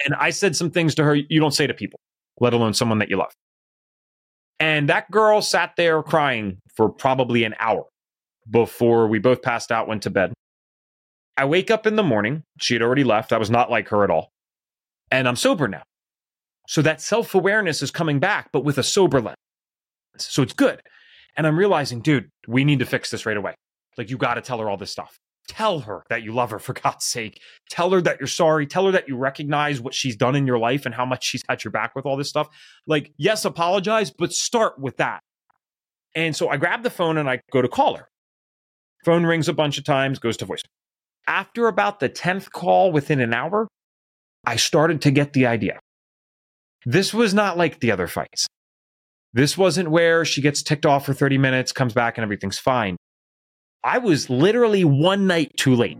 And I said some things to her you don't say to people, let alone someone that you love. And that girl sat there crying for probably an hour before we both passed out, went to bed. I wake up in the morning. She had already left. I was not like her at all. And I'm sober now. So that self-awareness is coming back, but with a sober lens. So it's good. And I'm realizing, dude, we need to fix this right away. Like, you got to tell her all this stuff. Tell her that you love her, for God's sake. Tell her that you're sorry. Tell her that you recognize what she's done in your life and how much she's had your back with all this stuff. Like, yes, apologize, but start with that. And so I grab the phone and I go to call her. Phone rings a bunch of times, goes to voicemail. After about the 10th call within an hour, I started to get the idea. This was not like the other fights. This wasn't where she gets ticked off for 30 minutes, comes back and everything's fine. I was literally one night too late.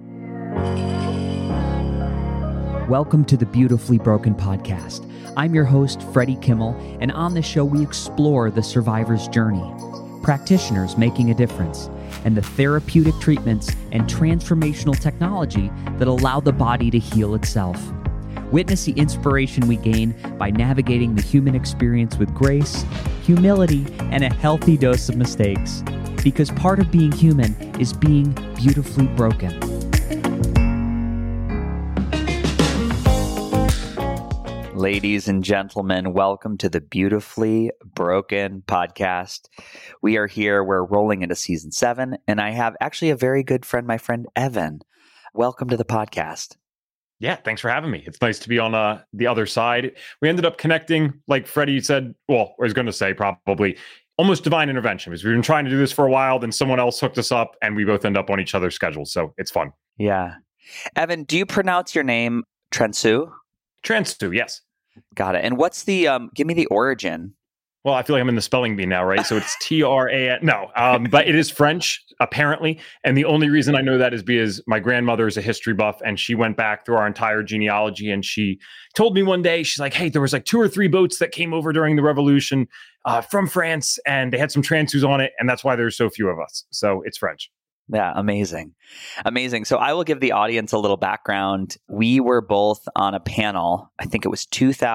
Welcome to the Beautifully Broken podcast. I'm your host, Freddie Kimmel, and on this show we explore the survivor's journey, practitioners making a difference, and the therapeutic treatments and transformational technology that allow the body to heal itself. Witness the inspiration we gain by navigating the human experience with grace, humility, and a healthy dose of mistakes. Because part of being human is being beautifully broken. Ladies and gentlemen, welcome to the Beautifully Broken podcast. We are here, we're rolling into season 7, and I have actually a very good friend, my friend Evan. Welcome to the podcast. Yeah, thanks for having me. It's nice to be on the other side. We ended up connecting, like Freddie said, well, I was going to say probably, almost divine intervention, because we've been trying to do this for a while, then someone else hooked us up, and we both end up on each other's schedules, so it's fun. Yeah. Evan, do you pronounce your name Transu? Transu, yes. Got it. And what's the, give me the origin. Well, I feel like I'm in the spelling bee now, right? So it's T-R-A-N. No, but it is French, apparently. And the only reason I know that is because my grandmother is a history buff, and she went back through our entire genealogy. And she told me one day, she's like, hey, there was like 2 or 3 boats that came over during the Revolution from France, and they had some Transus on it. And that's why there's so few of us. So it's French. Yeah, amazing. Amazing. So I will give the audience a little background. We were both on a panel, I think it was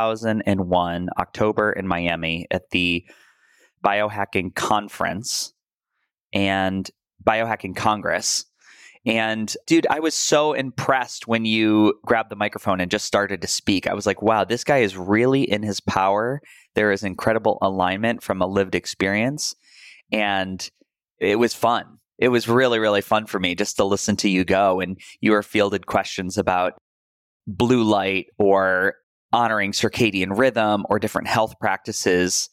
2001, October in Miami at the Biohacking Conference and Biohacking Congress. And dude, I was so impressed when you grabbed the microphone and just started to speak. I was like, wow, this guy is really in his power. There is incredible alignment from a lived experience. And it was fun. It was really, really fun for me just to listen to you go. And you were fielded questions about blue light or honoring circadian rhythm or different health practices.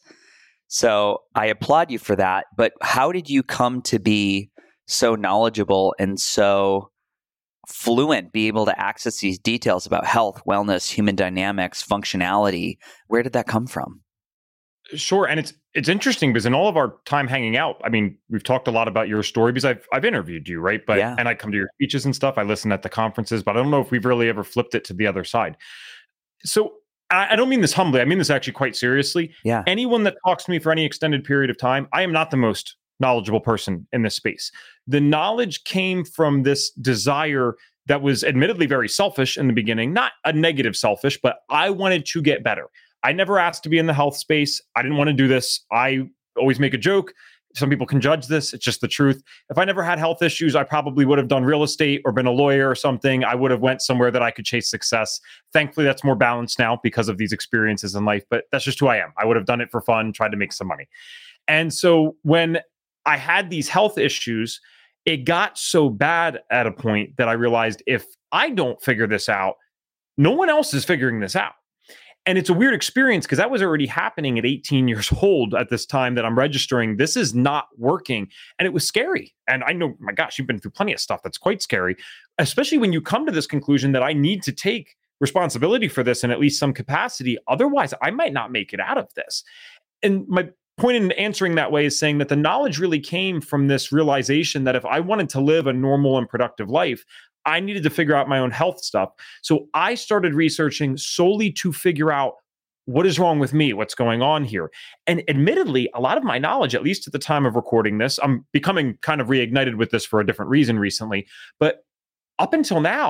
So I applaud you for that. But how did you come to be so knowledgeable and so fluent, be able to access these details about health, wellness, human dynamics, functionality? Where did that come from? Sure. And it's interesting because in all of our time hanging out, I mean, we've talked a lot about your story because I've interviewed you, right? But yeah. And I come to your speeches and stuff. I listen at the conferences, but I don't know if we've really ever flipped it to the other side. So I don't mean this humbly. I mean this actually quite seriously. Yeah. Anyone that talks to me for any extended period of time, I am not the most knowledgeable person in this space. The knowledge came from this desire that was admittedly very selfish in the beginning, not a negative selfish, but I wanted to get better. I never asked to be in the health space. I didn't want to do this. I always make a joke. Some people can judge this. It's just the truth. If I never had health issues, I probably would have done real estate or been a lawyer or something. I would have went somewhere that I could chase success. Thankfully, that's more balanced now because of these experiences in life, but that's just who I am. I would have done it for fun, tried to make some money. And so when I had these health issues, it got so bad at a point that I realized if I don't figure this out, no one else is figuring this out. And it's a weird experience because that was already happening at 18 years old at this time that I'm registering. This is not working. And it was scary. And I know, my gosh, you've been through plenty of stuff that's quite scary, especially when you come to this conclusion that I need to take responsibility for this in at least some capacity. Otherwise, I might not make it out of this. And my point in answering that way is saying that the knowledge really came from this realization that if I wanted to live a normal and productive life, I needed to figure out my own health stuff. So I started researching solely to figure out what is wrong with me, what's going on here. And admittedly, a lot of my knowledge, at least at the time of recording this, I'm becoming kind of reignited with this for a different reason recently. But up until now,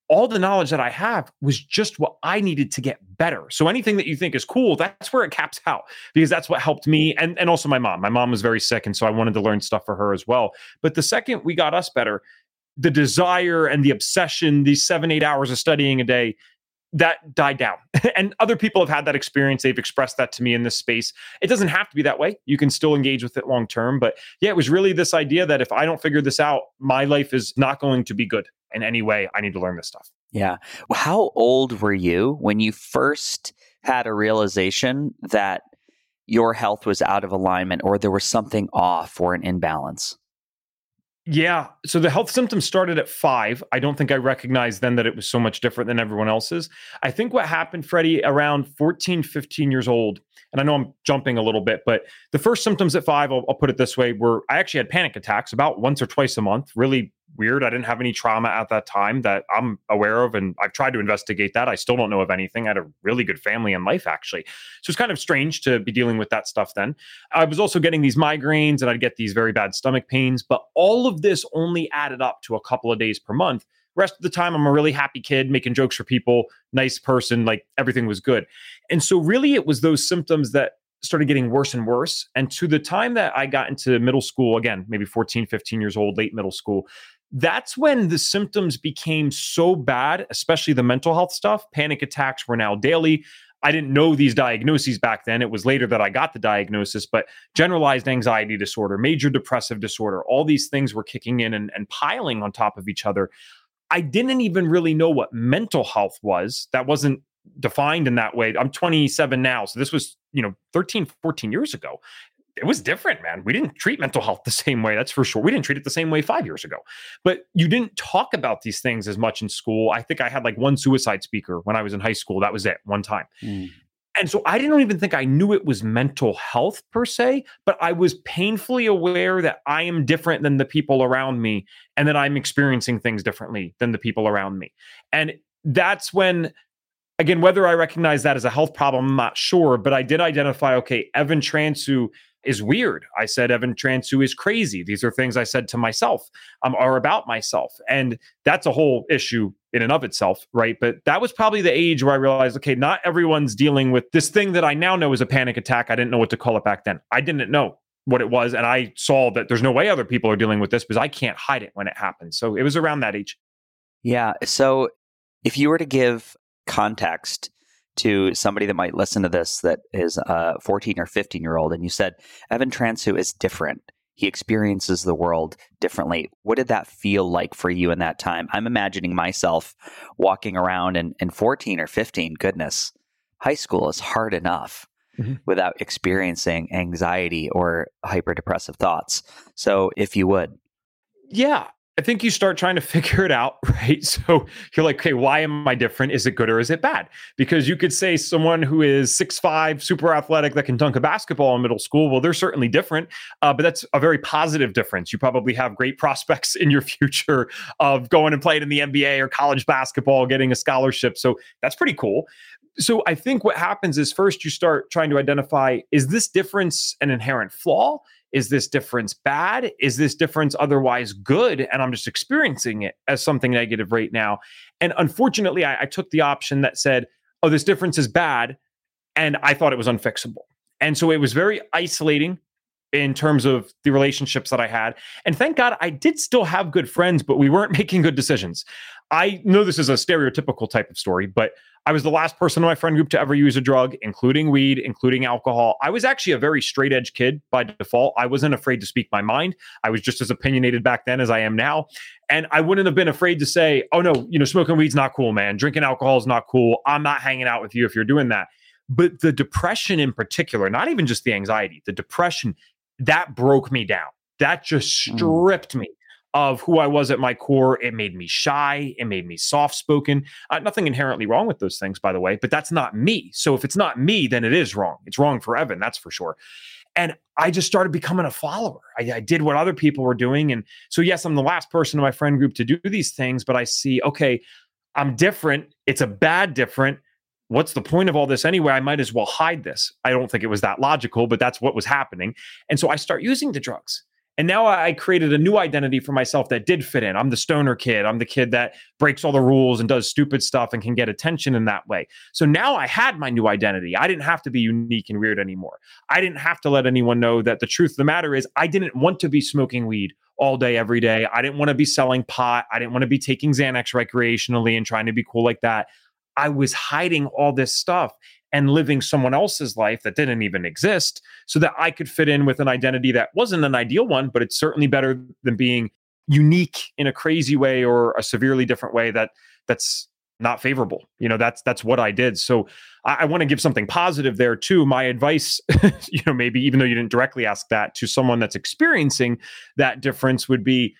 all the knowledge that I have was just what I needed to get better. So anything that you think is cool, that's where it caps out, because that's what helped me. And also my mom. My mom was very sick. And so I wanted to learn stuff for her as well. But the second we got us better, the desire and the obsession, these 7-8 hours of studying a day, that died down. And other people have had that experience. They've expressed that to me in this space. It doesn't have to be that way. You can still engage with it long term. But yeah, it was really this idea that if I don't figure this out, my life is not going to be good in any way. I need to learn this stuff. Yeah. How old were you when you first had a realization that your health was out of alignment or there was something off or an imbalance? Yeah. So the health symptoms started at 5. I don't think I recognized then that it was so much different than everyone else's. I think what happened, Freddie, around 14, 15 years old, and I know I'm jumping a little bit, but the first symptoms at 5, I'll put it this way, were I actually had panic attacks about once or twice a month. Really weird. I didn't have any trauma at that time that I'm aware of, and I've tried to investigate that. I still don't know of anything. I had a really good family and life, actually. So it's kind of strange to be dealing with that stuff then. I was also getting these migraines, and I'd get these very bad stomach pains, but all of this only added up to a couple of days per month. Rest of the time, I'm a really happy kid, making jokes for people, nice person, like everything was good. And so really it was those symptoms that started getting worse and worse. And to the time that I got into middle school, again, maybe 14, 15 years old, late middle school, that's when the symptoms became so bad, especially the mental health stuff. Panic attacks were now daily. I didn't know these diagnoses back then. It was later that I got the diagnosis, but generalized anxiety disorder, major depressive disorder, all these things were kicking in and piling on top of each other. I didn't even really know what mental health was. That wasn't defined in that way. I'm 27 now. So this was, 13, 14 years ago. It was different, man. We didn't treat mental health the same way. That's for sure. We didn't treat it the same way 5 years ago. But you didn't talk about these things as much in school. I think I had like one suicide speaker when I was in high school. That was it, one time. And so I didn't even think I knew it was mental health per se, but I was painfully aware that I am different than the people around me and that I'm experiencing things differently than the people around me. And that's when, again, whether I recognize that as a health problem, I'm not sure, but I did identify, okay, Evan Transue is weird. I said, Evan Transue is crazy. These are things I said to myself or about myself. And that's a whole issue in and of itself, right? But that was probably the age where I realized, okay, not everyone's dealing with this thing that I now know is a panic attack. I didn't know what to call it back then. I didn't know what it was. And I saw that there's no way other people are dealing with this because I can't hide it when it happens. So it was around that age. Yeah. So if you were to give context to somebody that might listen to this that is a 14 or 15-year-old, and you said, Evan Transue is different. He experiences the world differently. What did that feel like for you in that time? I'm imagining myself walking around and 14 or 15, goodness, high school is hard enough without experiencing anxiety or hyperdepressive thoughts. So if you would. Yeah. I think you start trying to figure it out, right? So you're like, okay, why am I different? Is it good or is it bad? Because you could say someone who is 6'5", super athletic that can dunk a basketball in middle school, well, they're certainly different, but that's a very positive difference. You probably have great prospects in your future of going and playing in the NBA or college basketball, getting a scholarship. So that's pretty cool. So I think what happens is first you start trying to identify, is this difference an inherent flaw? Is this difference bad? Is this difference otherwise good? And I'm just experiencing it as something negative right now. And unfortunately, I took the option that said, oh, this difference is bad. And I thought it was unfixable. And so it was very isolating in terms of the relationships that I had. And thank God I did still have good friends, but we weren't making good decisions. I know this is a stereotypical type of story, but I was the last person in my friend group to ever use a drug, including weed, including alcohol. I was actually a very straight edge kid by default. I wasn't afraid to speak my mind. I was just as opinionated back then as I am now. And I wouldn't have been afraid to say, oh no, smoking weed's not cool, man. Drinking alcohol is not cool. I'm not hanging out with you if you're doing that. But the depression in particular, not even just the anxiety, the depression, that broke me down. That just stripped me of who I was at my core. It made me shy. It made me soft-spoken. Nothing inherently wrong with those things, by the way, but that's not me. So if it's not me, then it is wrong. It's wrong for Evan, that's for sure. And I just started becoming a follower. I did what other people were doing. And so, yes, I'm the last person in my friend group to do these things, but I see, okay, I'm different. It's a bad different. What's the point of all this anyway? I might as well hide this. I don't think it was that logical, but that's what was happening. And so I start using the drugs. And now I created a new identity for myself that did fit in. I'm the stoner kid. I'm the kid that breaks all the rules and does stupid stuff and can get attention in that way. So now I had my new identity. I didn't have to be unique and weird anymore. I didn't have to let anyone know that the truth of the matter is I didn't want to be smoking weed all day, every day. I didn't want to be selling pot. I didn't want to be taking Xanax recreationally and trying to be cool like that. I was hiding all this stuff and living someone else's life that didn't even exist so that I could fit in with an identity that wasn't an ideal one, but it's certainly better than being unique in a crazy way or a severely different way that's not favorable. That's what I did. So I want to give something positive there too. My advice, maybe even though you didn't directly ask that, to someone that's experiencing that difference would be,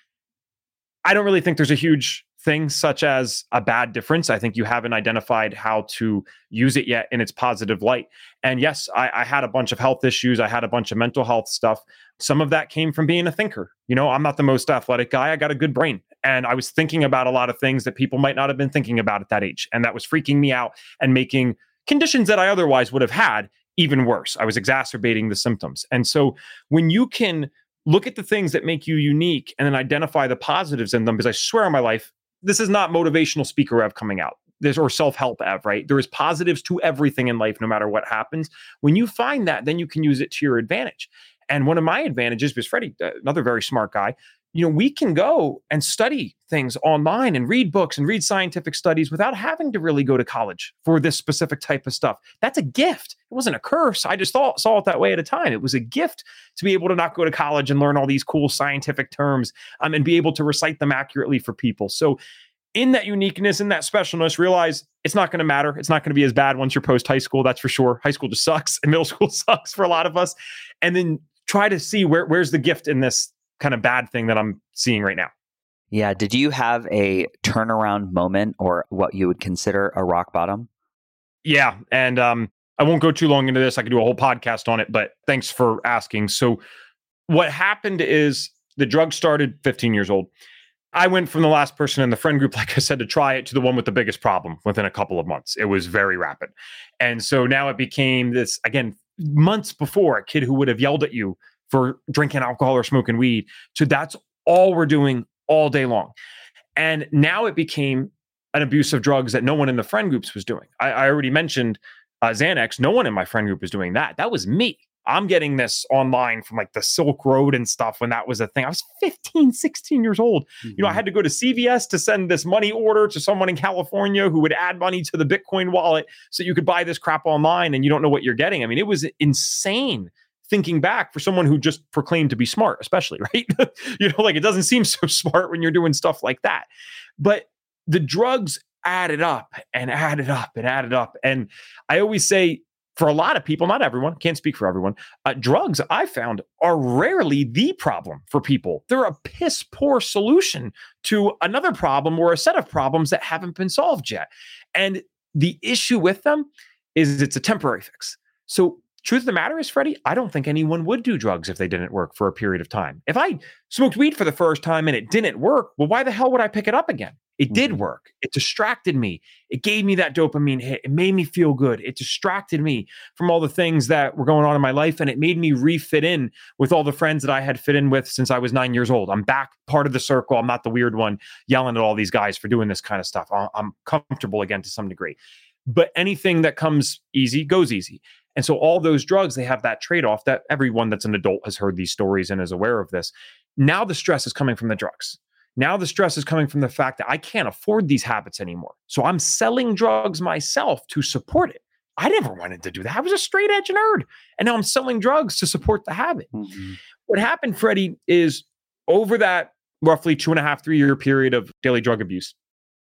I don't really think there's a huge thing such as a bad difference. I think you haven't identified how to use it yet in its positive light. And yes, I had a bunch of health issues. I had a bunch of mental health stuff. Some of that came from being a thinker. I'm not the most athletic guy. I got a good brain. And I was thinking about a lot of things that people might not have been thinking about at that age. And that was freaking me out and making conditions that I otherwise would have had even worse. I was exacerbating the symptoms. And so when you can look at the things that make you unique and then identify the positives in them, because I swear on my life, this is not motivational speaker Ev coming out. Or self-help Ev, right? There is positives to everything in life, no matter what happens. When you find that, then you can use it to your advantage. And one of my advantages, because Freddie, another very smart guy, we can go and study things online and read books and read scientific studies without having to really go to college for this specific type of stuff. That's a gift. It wasn't a curse. I just saw it that way at a time. It was a gift to be able to not go to college and learn all these cool scientific terms and be able to recite them accurately for people. So in that uniqueness, in that specialness, realize it's not going to matter. It's not going to be as bad once you're post high school. That's for sure. High school just sucks and middle school sucks for a lot of us. And then try to see where's the gift in this kind of bad thing that I'm seeing right now. Yeah. Did you have a turnaround moment or what you would consider a rock bottom? Yeah. And I won't go too long into this. I could do a whole podcast on it, but thanks for asking. So what happened is the drug started 15 years old. I went from the last person in the friend group, like I said, to try it to the one with the biggest problem within a couple of months. It was very rapid. And so now it became this, again, months before, a kid who would have yelled at you for drinking alcohol or smoking weed. So that's all we're doing all day long. And now it became an abuse of drugs that no one in the friend groups was doing. I already mentioned Xanax. No one in my friend group was doing that. That was me. I'm getting this online from like the Silk Road and stuff when that was a thing. I was 15, 16 years old. Mm-hmm. I had to go to CVS to send this money order to someone in California who would add money to the Bitcoin wallet so you could buy this crap online and you don't know what you're getting. I mean, it was insane thinking back for someone who just proclaimed to be smart, especially, right? It doesn't seem so smart when you're doing stuff like that. But the drugs added up and added up and added up. And I always say, for a lot of people, not everyone, can't speak for everyone, drugs, I found, are rarely the problem for people. They're a piss poor solution to another problem or a set of problems that haven't been solved yet. And the issue with them is it's a temporary fix. So truth of the matter is, Freddie, I don't think anyone would do drugs if they didn't work for a period of time. If I smoked weed for the first time and it didn't work, well, why the hell would I pick it up again? It did work. It distracted me. It gave me that dopamine hit. It made me feel good. It distracted me from all the things that were going on in my life. And it made me refit in with all the friends that I had fit in with since I was 9 years old. I'm back part of the circle. I'm not the weird one yelling at all these guys for doing this kind of stuff. I'm comfortable again to some degree. But anything that comes easy goes easy. And so all those drugs, they have that trade-off that everyone that's an adult has heard these stories and is aware of this. Now the stress is coming from the drugs. Now the stress is coming from the fact that I can't afford these habits anymore. So I'm selling drugs myself to support it. I never wanted to do that. I was a straight edge nerd. And now I'm selling drugs to support the habit. Mm-hmm. What happened, Freddie, is over that roughly 2.5, 3 year period of daily drug abuse,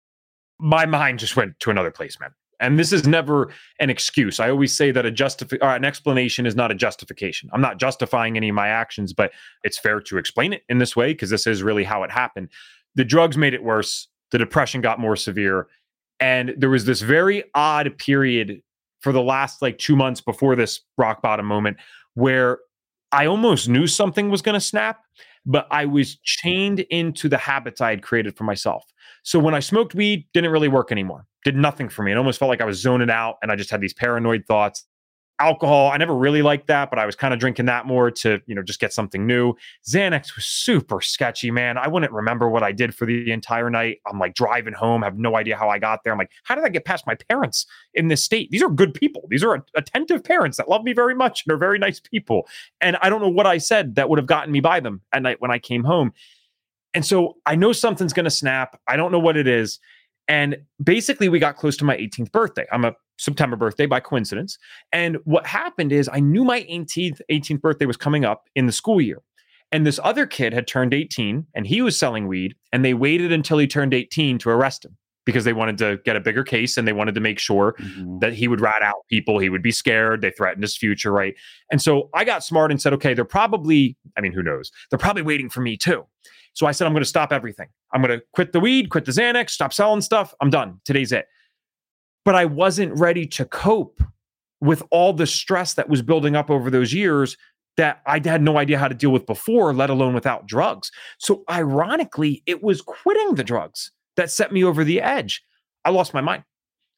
my mind just went to another place, man. And this is never an excuse. I always say that an explanation is not a justification. I'm not justifying any of my actions, but it's fair to explain it in this way because this is really how it happened. The drugs made it worse. The depression got more severe. And there was this very odd period for the last 2 months before this rock bottom moment where I almost knew something was going to snap, but I was chained into the habits I had created for myself. So when I smoked weed, didn't really work anymore. Did nothing for me. It almost felt like I was zoning out and I just had these paranoid thoughts. Alcohol, I never really liked that, but I was kind of drinking that more to, just get something new. Xanax was super sketchy, man. I wouldn't remember what I did for the entire night. I'm like driving home, have no idea how I got there. I'm like, how did I get past my parents in this state? These are good people. These are attentive parents that love me very much and are very nice people. And I don't know what I said that would have gotten me by them at night when I came home. And so I know something's going to snap. I don't know what it is. And basically, we got close to my 18th birthday. I'm a September birthday by coincidence. And what happened is I knew my 18th birthday was coming up in the school year. And this other kid had turned 18 and he was selling weed. And they waited until he turned 18 to arrest him because they wanted to get a bigger case and they wanted to make sure that he would rat out people. He would be scared. They threatened his future, right? And so I got smart and said, okay, they're probably, who knows? They're probably waiting for me too. So I said, I'm going to stop everything. I'm going to quit the weed, quit the Xanax, stop selling stuff. I'm done. Today's it. But I wasn't ready to cope with all the stress that was building up over those years that I had no idea how to deal with before, let alone without drugs. So ironically, it was quitting the drugs that set me over the edge. I lost my mind.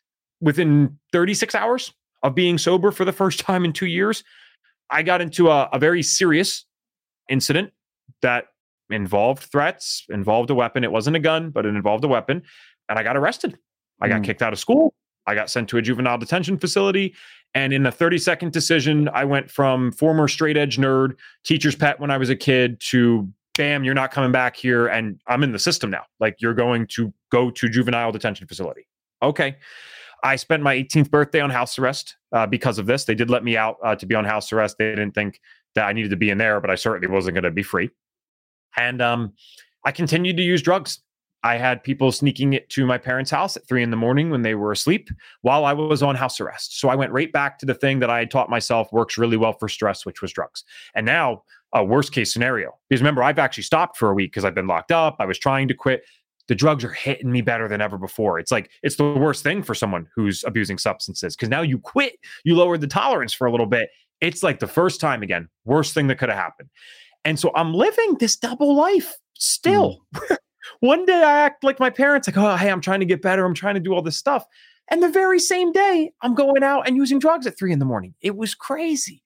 Within 36 hours of being sober for the first time in 2 years, I got into a very serious incident that involved threats, involved a weapon. It wasn't a gun, but it involved a weapon. And I got arrested. I got kicked out of school. I got sent to a juvenile detention facility. And in a 30-second decision, I went from former straight edge nerd, teacher's pet when I was a kid, to bam, you're not coming back here. And I'm in the system now. Like, you're going to go to juvenile detention facility. Okay. I spent my 18th birthday on house arrest because of this. They did let me out to be on house arrest. They didn't think that I needed to be in there, but I certainly wasn't going to be free. And I continued to use drugs. I had people sneaking it to my parents' house at 3 a.m. when they were asleep while I was on house arrest. So I went right back to the thing that I had taught myself works really well for stress, which was drugs. And now, worst case scenario, because remember, I've actually stopped for a week because I've been locked up. I was trying to quit. The drugs are hitting me better than ever before. It's like, it's the worst thing for someone who's abusing substances because now you quit, you lowered the tolerance for a little bit. It's like the first time again, worst thing that could have happened. And so I'm living this double life still. One day I act like my parents, like, oh, hey, I'm trying to get better. I'm trying to do all this stuff. And the very same day, I'm going out and using drugs at 3 a.m. It was crazy.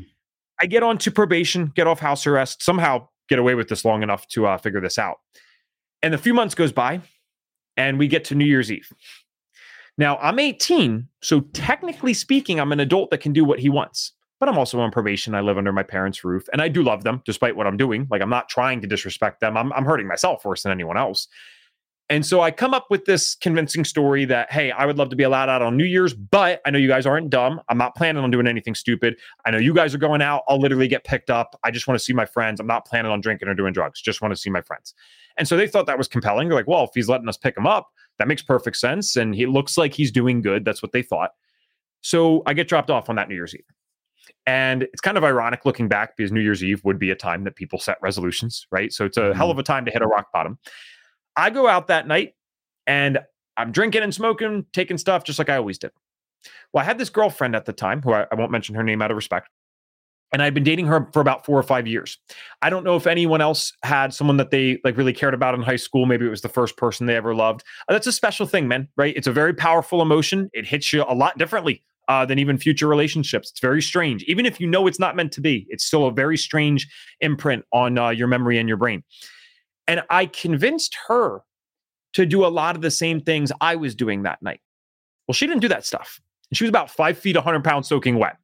I get onto probation, get off house arrest, somehow get away with this long enough to figure this out. And a few months goes by and we get to New Year's Eve. Now, I'm 18, so technically speaking, I'm an adult that can do what he wants. But I'm also on probation. I live under my parents' roof, and I do love them despite what I'm doing. Like, I'm not trying to disrespect them. I'm hurting myself worse than anyone else. And so I come up with this convincing story that, hey, I would love to be allowed out on New Year's, but I know you guys aren't dumb. I'm not planning on doing anything stupid. I know you guys are going out. I'll literally get picked up. I just want to see my friends. I'm not planning on drinking or doing drugs. Just want to see my friends. And so they thought that was compelling. They're like, well, if he's letting us pick him up, that makes perfect sense. And he looks like he's doing good. That's what they thought. So I get dropped off on that New Year's Eve. And it's kind of ironic looking back because New Year's Eve would be a time that people set resolutions, right? So it's a hell of a time to hit a rock bottom. I go out that night and I'm drinking and smoking, taking stuff just like I always did. Well, I had this girlfriend at the time who I won't mention her name out of respect. And I'd been dating her for about 4 or 5 years. I don't know if anyone else had someone that they like really cared about in high school. Maybe it was the first person they ever loved. That's a special thing, man, right? It's a very powerful emotion. It hits you a lot differently than even future relationships. It's very strange. Even if you know it's not meant to be, it's still a very strange imprint on your memory and your brain. And I convinced her to do a lot of the same things I was doing that night. Well, she didn't do that stuff. She was about 5 feet, 100 pounds soaking wet.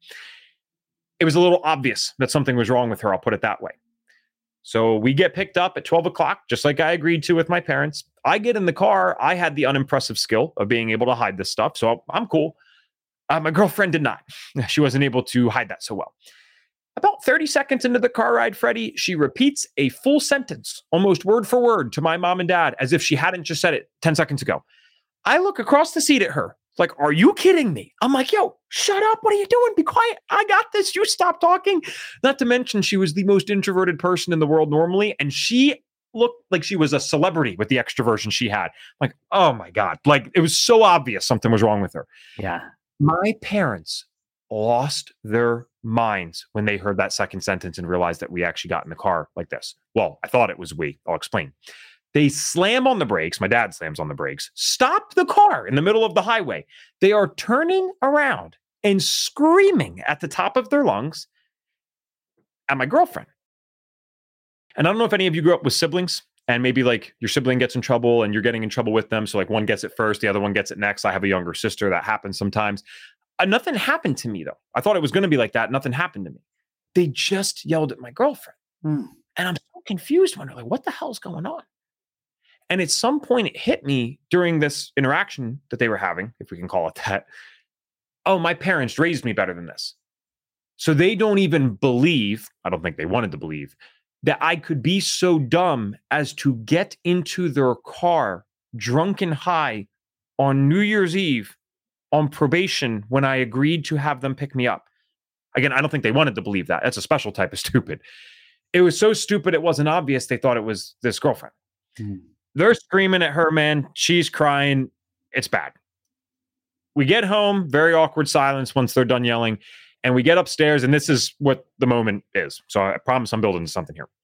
It was a little obvious that something was wrong with her. I'll put it that way. So we get picked up at 12 o'clock, just like I agreed to with my parents. I get in the car. I had the unimpressive skill of being able to hide this stuff. So I'm cool. My girlfriend did not. She wasn't able to hide that so well. About 30 seconds into the car ride, Freddie, she repeats a full sentence, almost word for word, to my mom and dad, as if she hadn't just said it 10 seconds ago. I look across the seat at her, like, are you kidding me? I'm like, yo, shut up. What are you doing? Be quiet. I got this. You stop talking. Not to mention, she was the most introverted person in the world normally, and she looked like she was a celebrity with the extroversion she had. Like, oh my God. Like, it was so obvious something was wrong with her. Yeah. My parents lost their minds when they heard that second sentence and realized that we actually got in the car like this. Well, I thought it was we. I'll explain. They slam on the brakes. My dad slams on the brakes. Stop the car in the middle of the highway. They are turning around and screaming at the top of their lungs at my girlfriend. And I don't know if any of you grew up with siblings and maybe like your sibling gets in trouble and you're getting in trouble with them. So like one gets it first, the other one gets it next. I have a younger sister. That happens sometimes. Nothing happened to me though. I thought it was going to be like that. Nothing happened to me. They just yelled at my girlfriend. And I'm so confused, wondering like, what the hell's going on? And at some point it hit me during this interaction that they were having, if we can call it that. Oh, my parents raised me better than this. So they don't even believe, I don't think they wanted to believe, that I could be so dumb as to get into their car drunk and high on New Year's Eve on probation when I agreed to have them pick me up. Again, I don't think they wanted to believe that. That's a special type of stupid. It was so stupid it wasn't obvious they thought it was this girlfriend. They're screaming at her, man. She's crying. It's bad. We get home, very awkward silence once they're done yelling. And we get upstairs, and this is what the moment is. So I promise I'm building something here.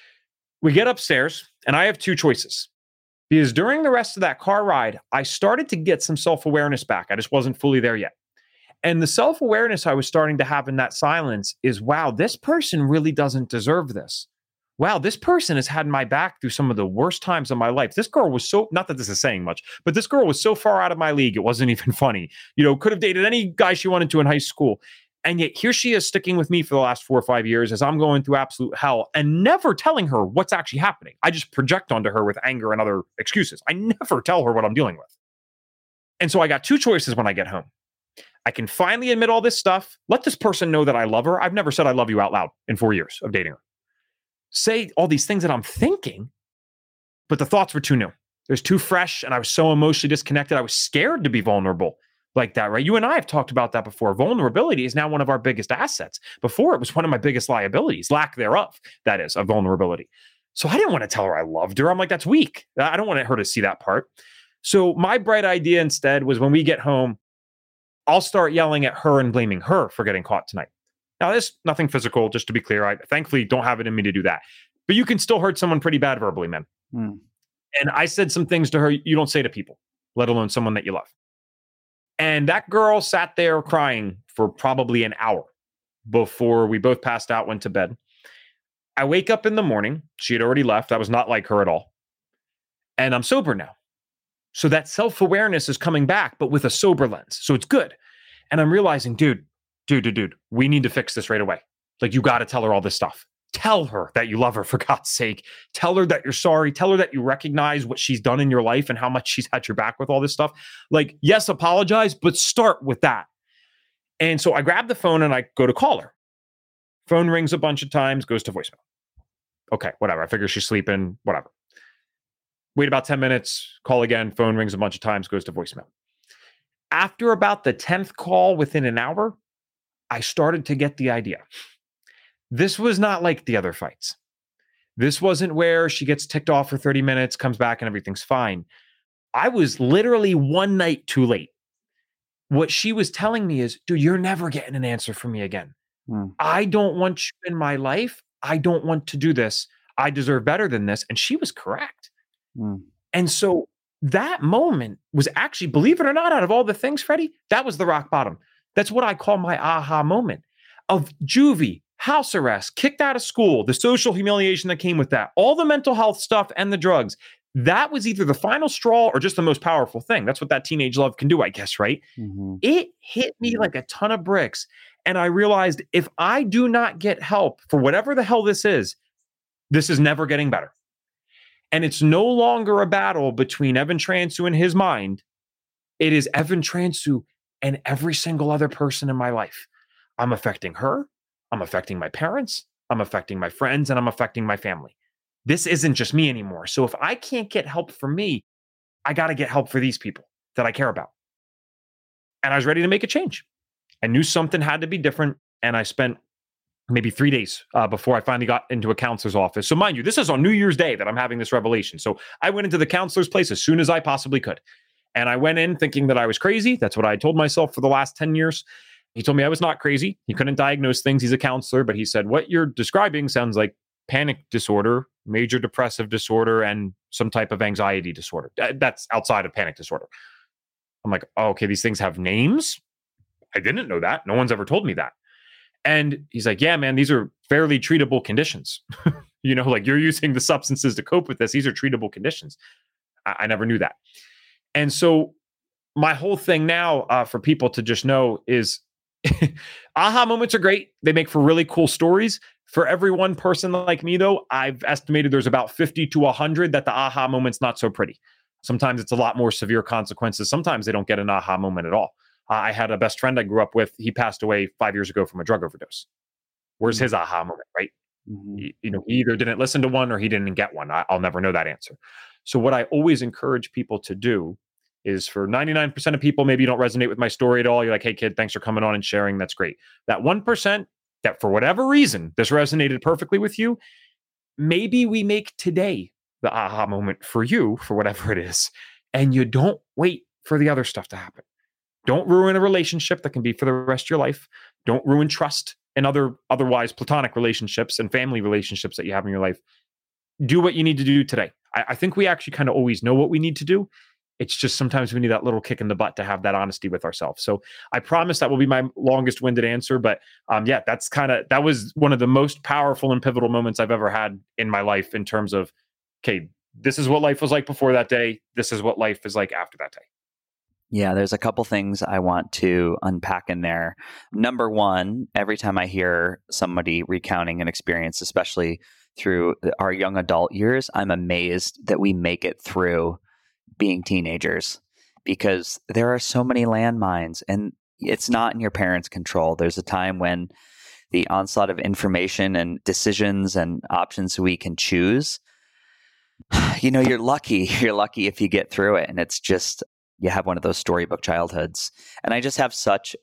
We get upstairs, and I have two choices. Because during the rest of that car ride, I started to get some self-awareness back. I just wasn't fully there yet. And the self-awareness I was starting to have in that silence is, wow, this person really doesn't deserve this. Wow, this person has had my back through some of the worst times of my life. This girl was so, not that this is saying much, but this girl was so far out of my league, it wasn't even funny. You know, could have dated any guy she wanted to in high school. And yet here she is sticking with me for the last 4 or 5 years as I'm going through absolute hell and never telling her what's actually happening. I just project onto her with anger and other excuses. I never tell her what I'm dealing with. And so I got two choices when I get home. I can finally admit all this stuff. Let this person know that I love her. I've never said I love you out loud in 4 years of dating her. Say all these things that I'm thinking, but the thoughts were too new. It was too fresh, and I was so emotionally disconnected. I was scared to be vulnerable like that, right? You and I have talked about that before. Vulnerability is now one of our biggest assets. Before, it was one of my biggest liabilities, lack thereof, that is, of vulnerability. So I didn't want to tell her I loved her. I'm like, that's weak. I don't want her to see that part. So my bright idea instead was when we get home, I'll start yelling at her and blaming her for getting caught tonight. Now, there's nothing physical, just to be clear. I thankfully don't have it in me to do that. But you can still hurt someone pretty bad verbally, man. And I said some things to her you don't say to people, let alone someone that you love. And that girl sat there crying for probably an hour before we both passed out, went to bed. I wake up in the morning. She had already left. I was not like her at all. And I'm sober now. So that self-awareness is coming back, but with a sober lens. So it's good. And I'm realizing, dude, we need to fix this right away. Like, you got to tell her all this stuff. Tell her that you love her, for God's sake. Tell her that you're sorry. Tell her that you recognize what she's done in your life and how much she's had your back with all this stuff. Like, yes, apologize, but start with that. And so I grab the phone and I go to call her. Phone rings a bunch of times, goes to voicemail. Okay, whatever. I figure she's sleeping, whatever. Wait about 10 minutes, call again. Phone rings a bunch of times, goes to voicemail. After about the 10th call within an hour, I started to get the idea. This was not like the other fights. This wasn't where she gets ticked off for 30 minutes, comes back and everything's fine. I was literally one night too late. What she was telling me is, dude, you're never getting an answer from me again. I don't want you in my life. I don't want to do this. I deserve better than this. And she was correct. And so that moment was actually, believe it or not, out of all the things, Freddie, that was the rock bottom. That's what I call my aha moment of juvie, house arrest, kicked out of school, the social humiliation that came with that, all the mental health stuff and the drugs. That was either the final straw or just the most powerful thing. That's what that teenage love can do, I guess, right? It hit me like a ton of bricks. And I realized if I do not get help for whatever the hell this is never getting better. And it's no longer a battle between Evan Transue and his mind. It is Evan Transue and every single other person in my life. I'm affecting her. I'm affecting my parents. I'm affecting my friends, and I'm affecting my family. This isn't just me anymore. So if I can't get help for me, I got to get help for these people that I care about. And I was ready to make a change. I knew something had to be different. And I spent maybe 3 days before I finally got into a counselor's office. So mind you, this is on New Year's Day that I'm having this revelation. So I went into the counselor's place as soon as I possibly could. And I went in thinking that I was crazy. That's what I told myself for the last 10 years. He told me I was not crazy. He couldn't diagnose things. He's a counselor, but he said, what you're describing sounds like panic disorder, major depressive disorder, and some type of anxiety disorder. That's outside of panic disorder. I'm like, oh, okay, these things have names. I didn't know that. No one's ever told me that. And he's like, yeah, man, these are fairly treatable conditions. Like you're using the substances to cope with this. These are treatable conditions. I never knew that. And so my whole thing now for people to just know is aha moments are great. They make for really cool stories. For every one person like me, though, I've estimated there's about 50 to 100 that the aha moment's not so pretty. Sometimes it's a lot more severe consequences. Sometimes they don't get an aha moment at all. I had a best friend I grew up with. He passed away 5 years ago from a drug overdose. Where's his aha moment, right? Mm-hmm. He either didn't listen to one or he didn't get one. I'll never know that answer. So what I always encourage people to do is, for 99% of people, maybe you don't resonate with my story at all. You're like, hey, kid, thanks for coming on and sharing. That's great. That 1% that for whatever reason, this resonated perfectly with you, maybe we make today the aha moment for you, for whatever it is, and you don't wait for the other stuff to happen. Don't ruin a relationship that can be for the rest of your life. Don't ruin trust and otherwise platonic relationships and family relationships that you have in your life. Do what you need to do today. I think we actually kind of always know what we need to do. It's just sometimes we need that little kick in the butt to have that honesty with ourselves. So I promise that will be my longest winded answer. But that was one of the most powerful and pivotal moments I've ever had in my life in terms of, okay, this is what life was like before that day. This is what life is like after that day. Yeah, there's a couple things I want to unpack in there. Number one, every time I hear somebody recounting an experience, especially through our young adult years, I'm amazed that we make it through being teenagers, because there are so many landmines and it's not in your parents' control. There's a time when the onslaught of information and decisions and options we can choose, you're lucky. You're lucky if you get through it. And it's just, you have one of those storybook childhoods. And I just have such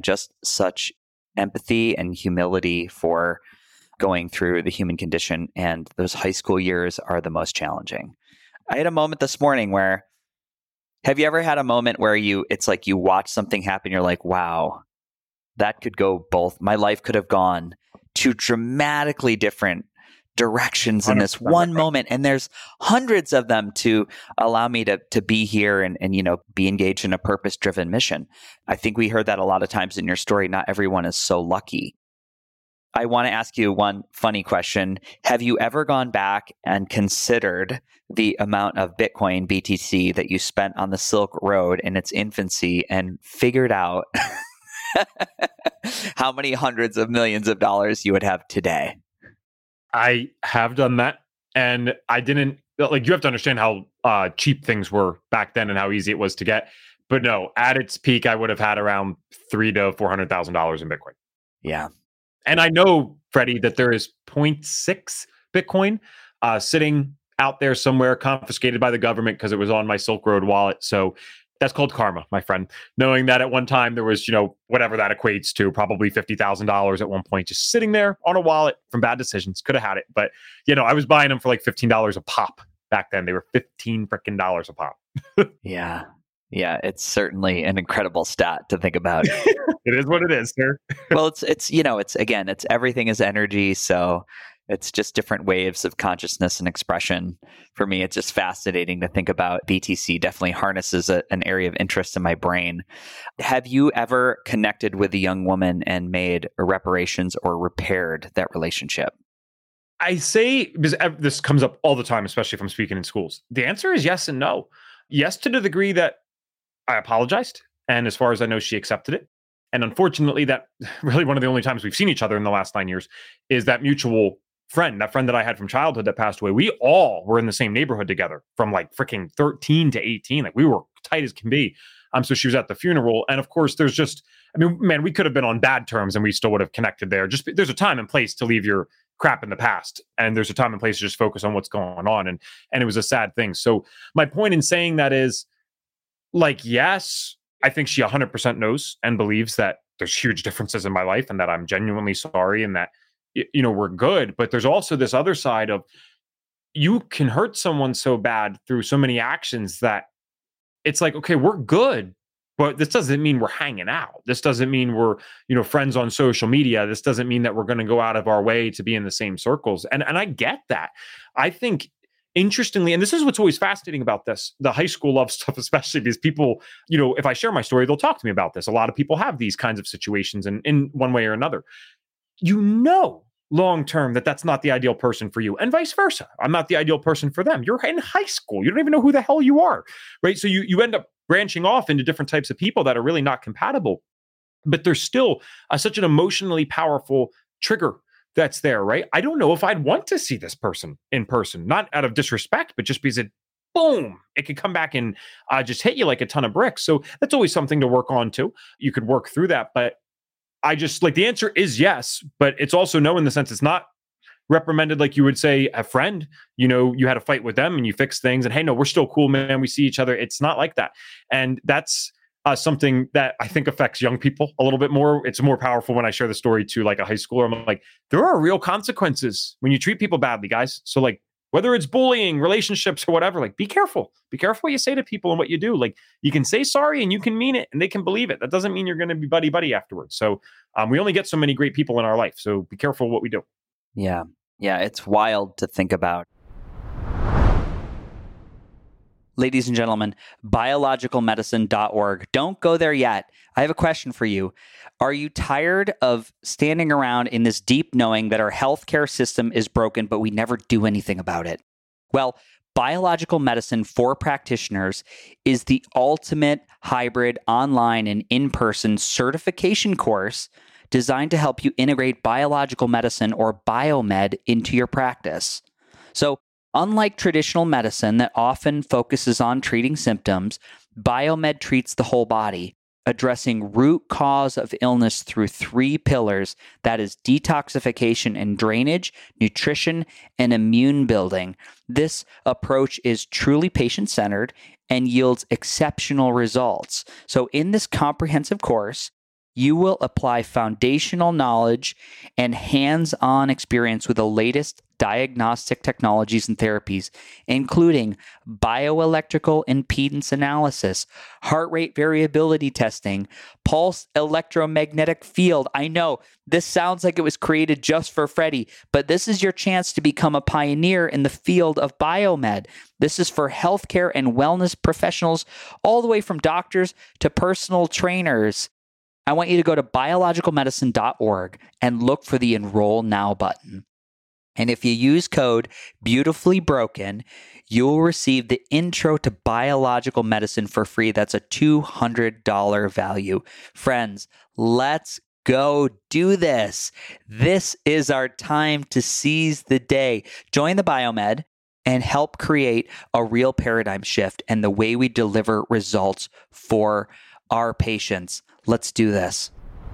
empathy and humility for going through the human condition. And those high school years are the most challenging. I had a moment this morning where, have you ever had a moment where it's like you watch something happen, you're like, wow, that could go both. My life could have gone two dramatically different directions in this one moment. And there's hundreds of them to allow me to be here and be engaged in a purpose-driven mission. I think we heard that a lot of times in your story. Not everyone is so lucky. I want to ask you one funny question. Have you ever gone back and considered the amount of Bitcoin, BTC, that you spent on the Silk Road in its infancy and figured out how many hundreds of millions of dollars you would have today? I have done that. And I didn't, you have to understand how cheap things were back then and how easy it was to get. But no, at its peak, I would have had around $300,000 to $400,000 in Bitcoin. Yeah. And I know, Freddie, that there is 0.6 Bitcoin sitting out there somewhere, confiscated by the government because it was on my Silk Road wallet. So that's called karma, my friend. Knowing that at one time there was, whatever that equates to, probably $50,000 at one point, just sitting there on a wallet from bad decisions. Could have had it. But, I was buying them for like $15 a pop back then. They were $15 freaking a pop. Yeah. Yeah, it's certainly an incredible stat to think about. It is what it is, sir. Well, it's everything is energy. So it's just different waves of consciousness and expression. For me, it's just fascinating to think about. BTC definitely harnesses an area of interest in my brain. Have you ever connected with a young woman and made reparations or repaired that relationship? I say, because this comes up all the time, especially if I'm speaking in schools. The answer is yes and no. Yes, to the degree that I apologized. And as far as I know, she accepted it. And unfortunately, that really one of the only times we've seen each other in the last 9 years is that mutual friend, that friend that I had from childhood that passed away. We all were in the same neighborhood together from like freaking 13 to 18. Like we were tight as can be. So she was at the funeral. And of course, there's just, we could have been on bad terms and we still would have connected there. Just there's a time and place to leave your crap in the past. And there's a time and place to just focus on what's going on. And it was a sad thing. So my point in saying that is, yes, I think she 100% knows and believes that there's huge differences in my life and that I'm genuinely sorry and that, we're good. But there's also this other side of you can hurt someone so bad through so many actions that it's like, okay, we're good, but this doesn't mean we're hanging out. This doesn't mean we're, friends on social media. This doesn't mean that we're going to go out of our way to be in the same circles. And I get that. I think interestingly, and this is what's always fascinating about this, the high school love stuff, especially because people, if I share my story, they'll talk to me about this. A lot of people have these kinds of situations in one way or another. Long term that's not the ideal person for you, and vice versa. I'm not the ideal person for them. You're in high school. You don't even know who the hell you are, right? So you end up branching off into different types of people that are really not compatible, but there's still such an emotionally powerful trigger that's there, right? I don't know if I'd want to see this person in person, not out of disrespect, but just because boom, it could come back and just hit you like a ton of bricks. So that's always something to work on too. You could work through that, but I just the answer is yes, but it's also no in the sense it's not reprimanded like you would say a friend. You had a fight with them and you fix things and hey, no, we're still cool, man. We see each other. It's not like that. And that's something that I think affects young people a little bit more. It's more powerful when I share the story to a high schooler. I'm like, there are real consequences when you treat people badly, guys. So whether it's bullying, relationships, or whatever, be careful. Be careful what you say to people and what you do. You can say sorry and you can mean it and they can believe it. That doesn't mean you're going to be buddy-buddy afterwards. So we only get so many great people in our life. So be careful what we do. Yeah. Yeah. It's wild to think about. Ladies and gentlemen, biologicalmedicine.org. Don't go there yet. I have a question for you. Are you tired of standing around in this deep knowing that our healthcare system is broken, but we never do anything about it? Well, Biological Medicine for Practitioners is the ultimate hybrid online and in-person certification course designed to help you integrate biological medicine or biomed into your practice. So, unlike traditional medicine that often focuses on treating symptoms, biomed treats the whole body, addressing root cause of illness through 3 pillars, that is detoxification and drainage, nutrition, and immune building. This approach is truly patient-centered and yields exceptional results. So in this comprehensive course, you will apply foundational knowledge and hands-on experience with the latest diagnostic technologies and therapies, including bioelectrical impedance analysis, heart rate variability testing, pulse electromagnetic field. I know this sounds like it was created just for Freddie, but this is your chance to become a pioneer in the field of biomed. This is for healthcare and wellness professionals, all the way from doctors to personal trainers. I want you to go to biologicalmedicine.org and look for the Enroll Now button. And if you use code BeautifullyBroken, you will receive the Intro to Biological Medicine for free. That's a $200 value. Friends, let's go do this. This is our time to seize the day. Join the Biomed and help create a real paradigm shift and the way we deliver results for our patients. Let's do this.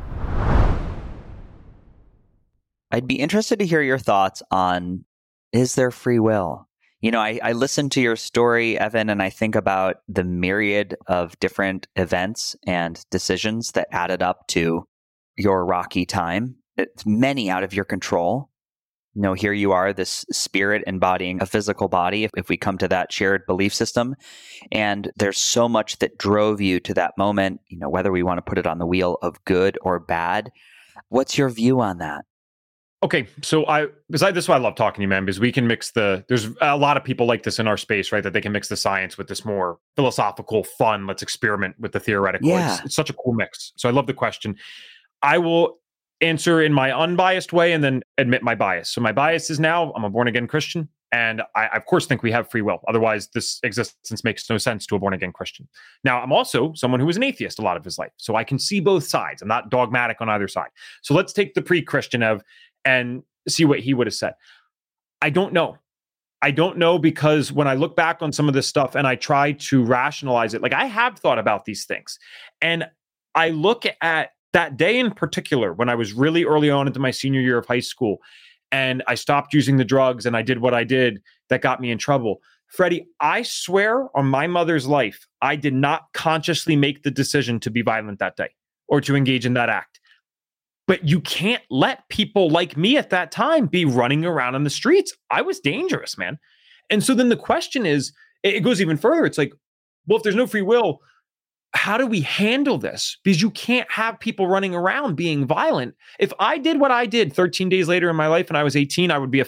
I'd be interested to hear your thoughts on, is there free will? I listen to your story, Evan, and I think about the myriad of different events and decisions that added up to your rocky time. It's many out of your control. Here you are, this spirit embodying a physical body, if we come to that shared belief system. And there's so much that drove you to that moment, whether we want to put it on the wheel of good or bad. What's your view on that? Okay, so this is why I love talking to you, man, because we can mix there's a lot of people like this in our space, right? That they can mix the science with this more philosophical, fun, let's experiment with the theoretical. Yeah. It's such a cool mix. So I love the question. I will answer in my unbiased way and then admit my bias. So my bias is now I'm a born-again Christian, and I of course think we have free will. Otherwise, this existence makes no sense to a born-again Christian. Now, I'm also someone who was an atheist a lot of his life, so I can see both sides. I'm not dogmatic on either side. So let's take the pre-Christian Ev and see what he would have said. I don't know. I don't know, because when I look back on some of this stuff and I try to rationalize it, I have thought about these things. And I look at that day in particular, when I was really early on into my senior year of high school, and I stopped using the drugs and I did what I did that got me in trouble. Freddie, I swear on my mother's life, I did not consciously make the decision to be violent that day or to engage in that act. But you can't let people like me at that time be running around on the streets. I was dangerous, man. And so then the question is, it goes even further. It's like, well, if there's no free will, how do we handle this? Because you can't have people running around being violent. If I did what I did 13 days later in my life and I was 18, I would be a felon.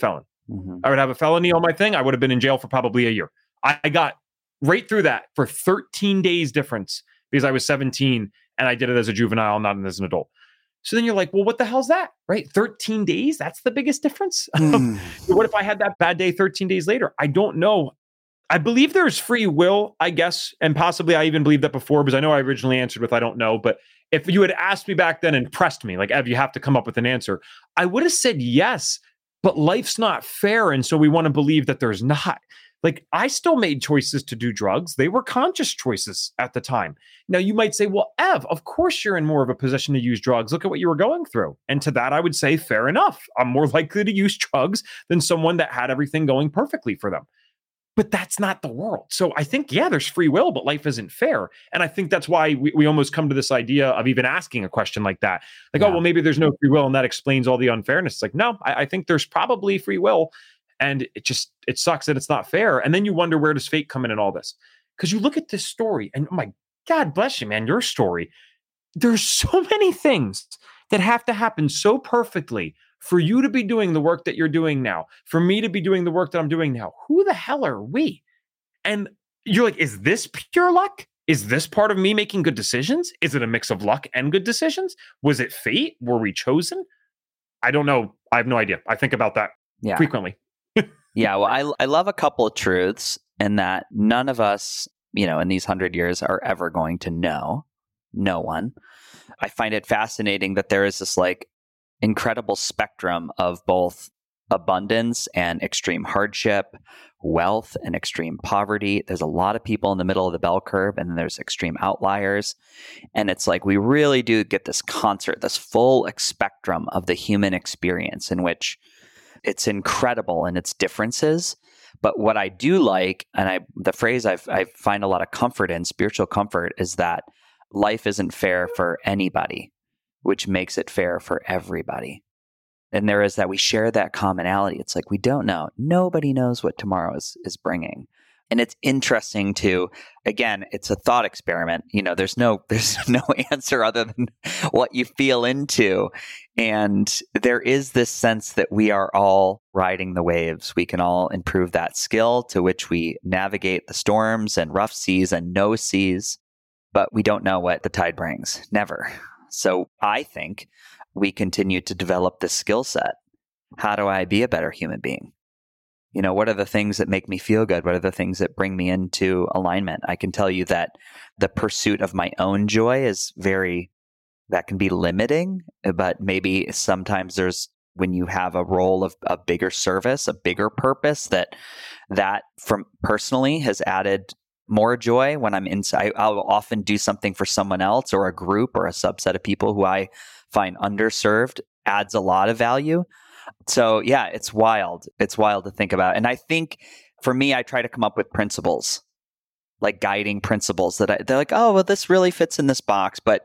Mhm. I would have a felony on my thing. I would have been in jail for probably a year. I got right through that for 13 days difference because I was 17 and I did it as a juvenile, not as an adult. So then you're like, well, what the hell's that, right? 13 days? That's the biggest difference. What if I had that bad day 13 days later? I don't know. I believe there's free will, I guess. And possibly I even believed that before because I know I originally answered with, I don't know. But if you had asked me back then and pressed me, like, Ev, you have to come up with an answer, I would have said yes, but life's not fair. And so we want to believe that there's not. Like, I still made choices to do drugs. They were conscious choices at the time. Now, you might say, well, Ev, of course you're in more of a position to use drugs. Look at what you were going through. And to that, I would say, fair enough. I'm more likely to use drugs than someone that had everything going perfectly for them. But that's not the world. So I think, yeah, there's free will, but life isn't fair. And I think that's why we almost come to this idea of even asking a question like that. Like, oh, well, maybe there's no free will and that explains all the unfairness. It's like, no, I think there's probably free will. And it sucks that it's not fair. And then you wonder, where does fate come in all this? Because you look at this story and, oh my God, bless you, man, your story. There's so many things that have to happen so perfectly for you to be doing the work that you're doing now, for me to be doing the work that I'm doing now. Who the hell are we? And you're like, is this pure luck? Is this part of me making good decisions? Is it a mix of luck and good decisions? Was it fate? Were we chosen? I don't know. I have no idea. I think about that frequently. Yeah. Well, I love a couple of truths in that none of us, in these 100 years are ever going to know. No one. I find it fascinating that there is this incredible spectrum of both abundance and extreme hardship, wealth and extreme poverty. There's a lot of people in the middle of the bell curve, and then there's extreme outliers. And it's like we really do get this concert, this full spectrum of the human experience in which it's incredible in its differences. But what I do like, and the phrase I find a lot of comfort in, spiritual comfort, is that life isn't fair for anybody, which makes it fair for everybody. And there is that we share that commonality. It's like we don't know. Nobody knows what tomorrow is bringing. And it's interesting again, it's a thought experiment. There's no answer other than what you feel into. And there is this sense that we are all riding the waves. We can all improve that skill to which we navigate the storms and rough seas and no seas, but we don't know what the tide brings. Never. So I think we continue to develop this skill set. How do I be a better human being? What are the things that make me feel good? What are the things that bring me into alignment? I can tell you that the pursuit of my own joy that can be limiting, but maybe sometimes when you have a role of a bigger service, a bigger purpose, that from personally has added more joy when I'm inside. I'll often do something for someone else or a group or a subset of people who I find underserved, adds a lot of value. So yeah, it's wild. It's wild to think about. And I think for me, I try to come up with principles, like guiding principles they're like, oh, well, this really fits in this box. But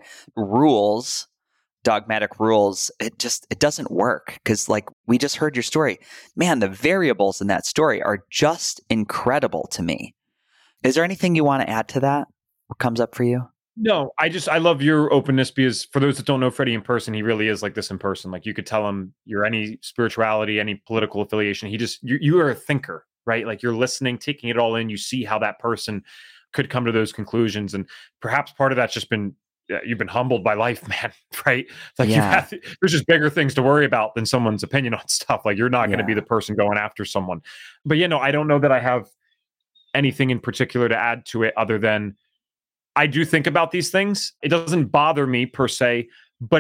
rules, dogmatic rules, it doesn't work. Because we just heard your story. Man, the variables in that story are just incredible to me. Is there anything you want to add to that? What comes up for you? No, I love your openness because for those that don't know Freddie in person, he really is like this in person. Like you could tell him you're any spirituality, any political affiliation. You are a thinker, right? Like you're listening, taking it all in. You see how that person could come to those conclusions. And perhaps part of that's just been, you've been humbled by life, man, right? Like there's just bigger things to worry about than someone's opinion on stuff. Like you're not going to be the person going after someone. But I don't know that I have anything in particular to add to it other than I do think about these things. It doesn't bother me per se, but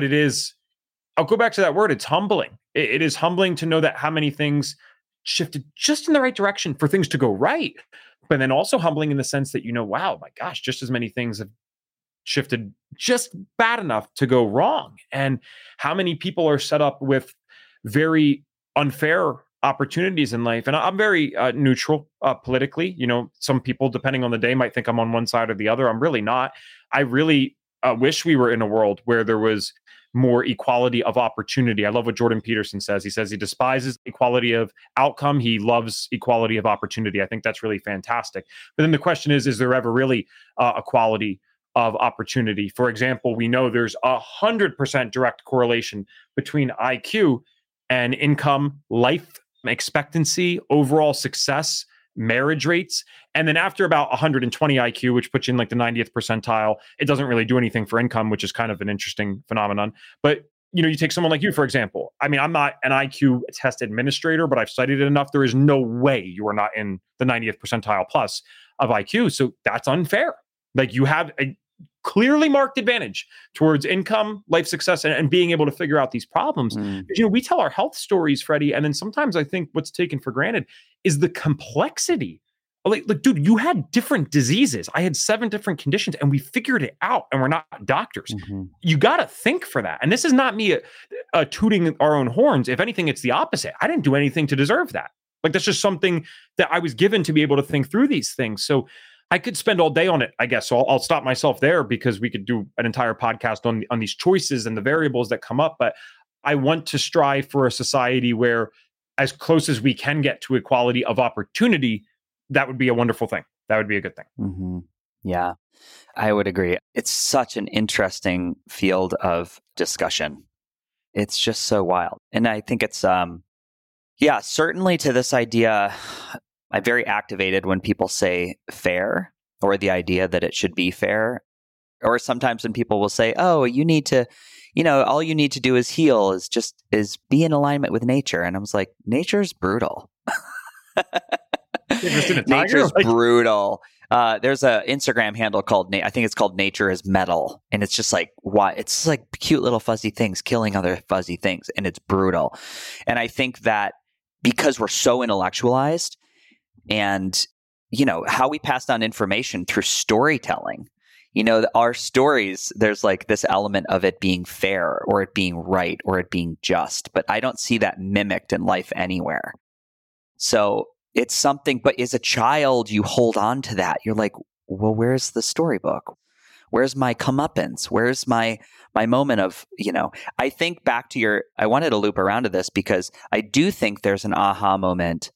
I'll go back to that word. It's humbling. It is humbling to know that how many things shifted just in the right direction for things to go right. But then also humbling in the sense that, wow, my gosh, just as many things have shifted just bad enough to go wrong. And how many people are set up with very unfair opportunities in life. And I'm very neutral politically. Some people, depending on the day, might think I'm on one side or the other. I'm really not. I really wish we were in a world where there was more equality of opportunity. I love what Jordan Peterson says. He says he despises equality of outcome. He loves equality of opportunity. I think that's really fantastic. But then the question is there ever really equality of opportunity? For example, we know there's 100% direct correlation between IQ and income, life expectancy, overall success, marriage rates. And then after about 120 IQ, which puts you in like the 90th percentile, it doesn't really do anything for income, which is kind of an interesting phenomenon. But you take someone like you, for example. I mean, I'm not an IQ test administrator, but I've studied it enough. There is no way you are not in the 90th percentile plus of IQ. So that's unfair. Like, you have a clearly marked advantage towards income, life success, and being able to figure out these problems. We tell our health stories, Freddie, and then sometimes I think what's taken for granted is the complexity. Like, dude, you had different diseases. I had 7 different conditions, and we figured it out, and we're not doctors. You got to think for that. And this is not me tooting our own horns. If anything, it's the opposite. I didn't do anything to deserve that. Like, that's just something that I was given to be able to think through these things. So I could spend all day on it, I guess. So I'll stop myself there, because we could do an entire podcast on these choices and the variables that come up. But I want to strive for a society where, as close as we can get to equality of opportunity, that would be a wonderful thing. That would be a good thing. Yeah, I would agree. It's such an interesting field of discussion. It's just so wild. And I think it's, certainly to this idea, I'm very activated when people say fair, or the idea that it should be fair. Or sometimes when people will say, oh, you need to, all you need to do is heal, is be in alignment with nature. And I was like, nature's brutal. Nature's brutal. There's a Instagram handle called, I think it's called Nature is Metal. And it's just like, why? It's like cute little fuzzy things killing other fuzzy things. And it's brutal. And I think that because we're so intellectualized, and, how we pass down information through storytelling, our stories, there's like this element of it being fair, or it being right, or it being just. But I don't see that mimicked in life anywhere. So it's something, but as a child, you hold on to that. You're like, well, where's the storybook? Where's my comeuppance? Where's my moment of, I think back to I wanted to loop around to this, because I do think there's an aha moment.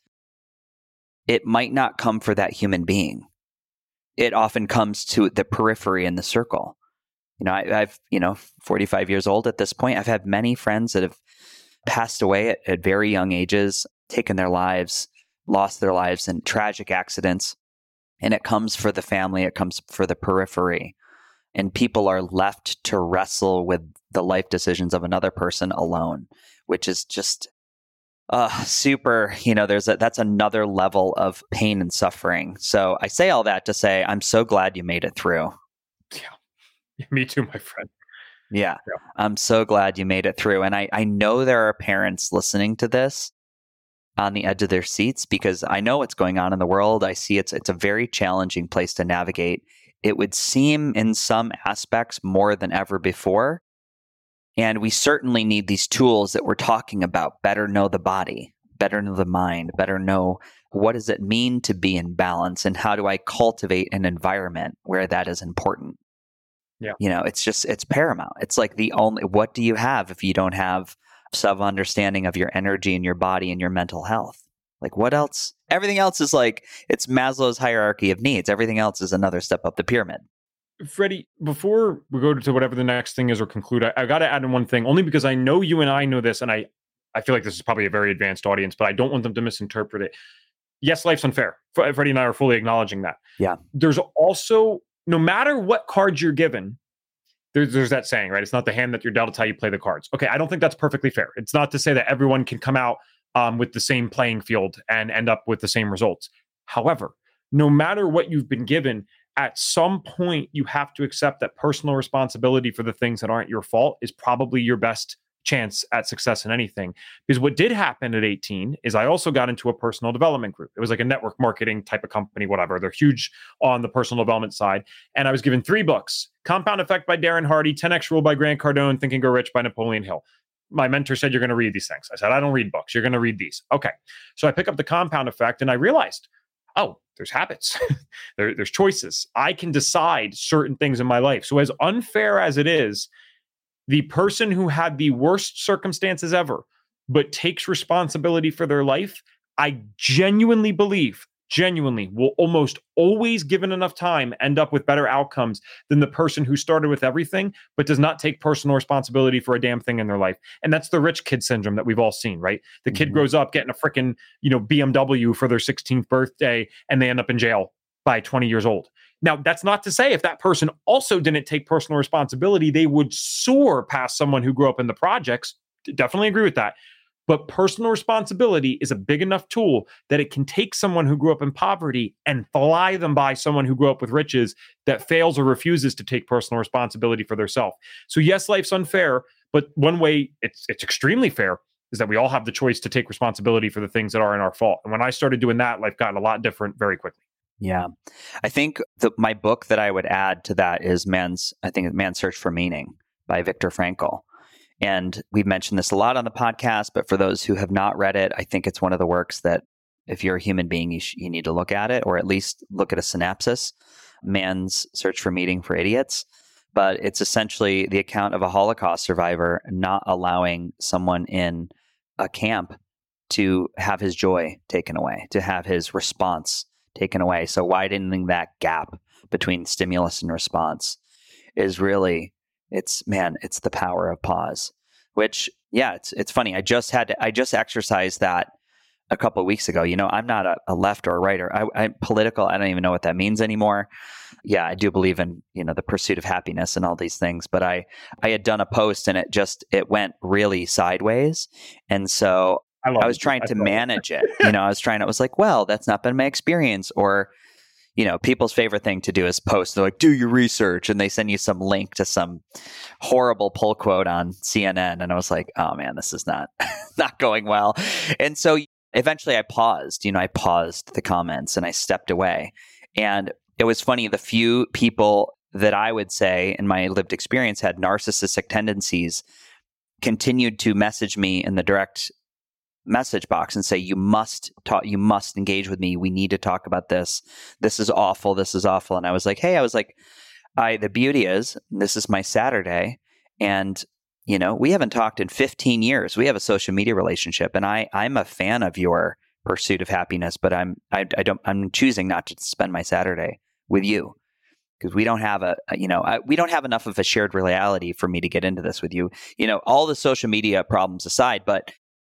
It might not come for that human being. It often comes to the periphery and the circle. I've 45 years old at this point. I've had many friends that have passed away at very young ages, taken their lives, lost their lives in tragic accidents. And it comes for the family. It comes for the periphery. And people are left to wrestle with the life decisions of another person alone, which is just super, that's another level of pain and suffering. So I say all that to say, I'm so glad you made it through. Yeah, me too, my friend. Yeah, I'm so glad you made it through. And I know there are parents listening to this on the edge of their seats, because I know what's going on in the world. I see it's a very challenging place to navigate. It would seem in some aspects more than ever before. And we certainly need these tools that we're talking about. Better know the body, better know the mind, better know what does it mean to be in balance, and how do I cultivate an environment where that is important. Yeah. It's paramount. It's like what do you have if you don't have some understanding of your energy and your body and your mental health? Like, what else? Everything else is like, it's Maslow's hierarchy of needs. Everything else is another step up the pyramid. Freddie, before we go to whatever the next thing is or conclude, I got to add in one thing, only because I know you and I know this, and I feel like this is probably a very advanced audience, but I don't want them to misinterpret it. Yes, life's unfair. Freddie and I are fully acknowledging that. Yeah. There's also, no matter what cards you're given, there's that saying, right? It's not the hand that you're dealt, it's how you play the cards. Okay, I don't think that's perfectly fair. It's not to say that everyone can come out with the same playing field and end up with the same results. However, no matter what you've been given, at some point, you have to accept that personal responsibility for the things that aren't your fault is probably your best chance at success in anything. Because what did happen at 18 is I also got into a personal development group. It was like a network marketing type of company, whatever. They're huge on the personal development side. And I was given 3 books: Compound Effect by Darren Hardy, 10X Rule by Grant Cardone, Think and Grow Rich by Napoleon Hill. My mentor said, you're going to read these things. I said, I don't read books. You're going to read these. Okay. So I pick up the Compound Effect and I realized, oh, there's habits. There's choices. I can decide certain things in my life. So as unfair as it is, the person who had the worst circumstances ever, but takes responsibility for their life, I genuinely believe genuinely will almost always, given enough time, end up with better outcomes than the person who started with everything but does not take personal responsibility for a damn thing in their life. And that's the rich kid syndrome that we've all seen, right? The kid grows up getting a freaking, BMW for their 16th birthday, and they end up in jail by 20 years old. Now, that's not to say if that person also didn't take personal responsibility, they would soar past someone who grew up in the projects. Definitely agree with that. But personal responsibility is a big enough tool that it can take someone who grew up in poverty and fly them by someone who grew up with riches that fails or refuses to take personal responsibility for themselves. So yes, life's unfair, but one way it's extremely fair is that we all have the choice to take responsibility for the things that are in our fault. And when I started doing that, life got a lot different very quickly. Yeah. I think my book that I would add to that is Man's Search for Meaning by Viktor Frankl. And we've mentioned this a lot on the podcast, but for those who have not read it, I think it's one of the works that if you're a human being, you need to look at it, or at least look at a synopsis, Man's Search for Meaning for Idiots. But it's essentially the account of a Holocaust survivor not allowing someone in a camp to have his joy taken away, to have his response taken away. So widening that gap between stimulus and response is really, it's the power of pause, which, yeah, it's funny. I just exercised that a couple of weeks ago. I'm not a left or a right or I'm political. I don't even know what that means anymore. Yeah, I do believe in, the pursuit of happiness and all these things, but I had done a post and it went really sideways. And so I was trying to manage it. I was like, well, that's not been my experience. Or, people's favorite thing to do is post. They're like, do your research. And they send you some link to some horrible pull quote on CNN. And I was like, oh man, this is not going well. And so eventually I paused, I paused the comments and I stepped away. And it was funny. The few people that I would say in my lived experience had narcissistic tendencies continued to message me in the direct message box and say, you must engage with me. We need to talk about this. This is awful. And I was like, the beauty is this is my Saturday. And, we haven't talked in 15 years. We have a social media relationship and I'm a fan of your pursuit of happiness, but I'm choosing not to spend my Saturday with you because we don't have we don't have enough of a shared reality for me to get into this with you, all the social media problems aside, but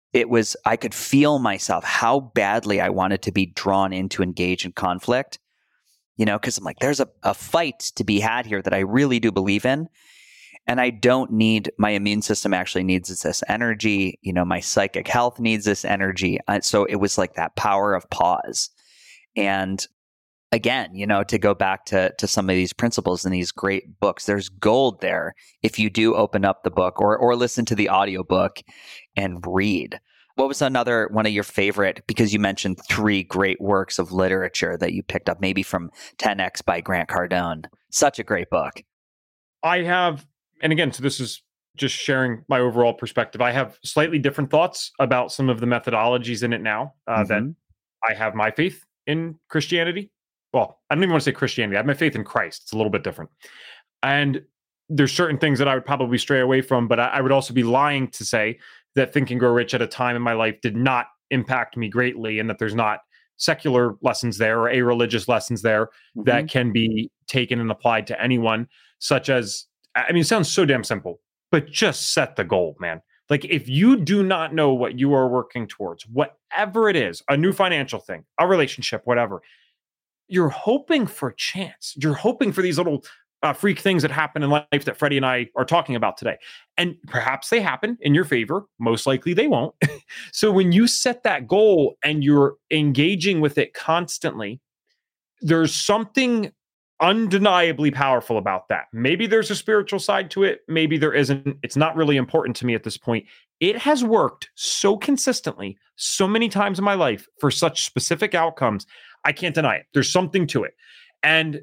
I could feel myself how badly I wanted to be drawn into engage in conflict, because I'm like, there's a fight to be had here that I really do believe in. And I don't need, my immune system actually needs this energy. My psychic health needs this energy. So it was like that power of pause. And again, to go back to some of these principles in these great books, there's gold there if you do open up the book or listen to the audiobook and read. What was another one of your favorite, because you mentioned 3 great works of literature that you picked up, maybe from 10X by Grant Cardone. Such a great book. I have, and again, so this is just sharing my overall perspective. I have slightly different thoughts about some of the methodologies in it now that I have my faith in Christianity. Well, I don't even want to say Christianity. I have my faith in Christ. It's a little bit different. And there's certain things that I would probably stray away from, but I would also be lying to say that Think and Grow Rich at a time in my life did not impact me greatly, and that there's not secular lessons there or a-religious lessons there that can be taken and applied to anyone, such as, it sounds so damn simple, but just set the goal, man. Like, if you do not know what you are working towards, whatever it is, a new financial thing, a relationship, whatever, you're hoping for chance. You're hoping for these little freak things that happen in life that Freddie and I are talking about today. And perhaps they happen in your favor. Most likely they won't. So when you set that goal and you're engaging with it constantly, there's something undeniably powerful about that. Maybe there's a spiritual side to it. Maybe there isn't. It's not really important to me at this point. It has worked so consistently, so many times in my life for such specific outcomes. I can't deny it. There's something to it. And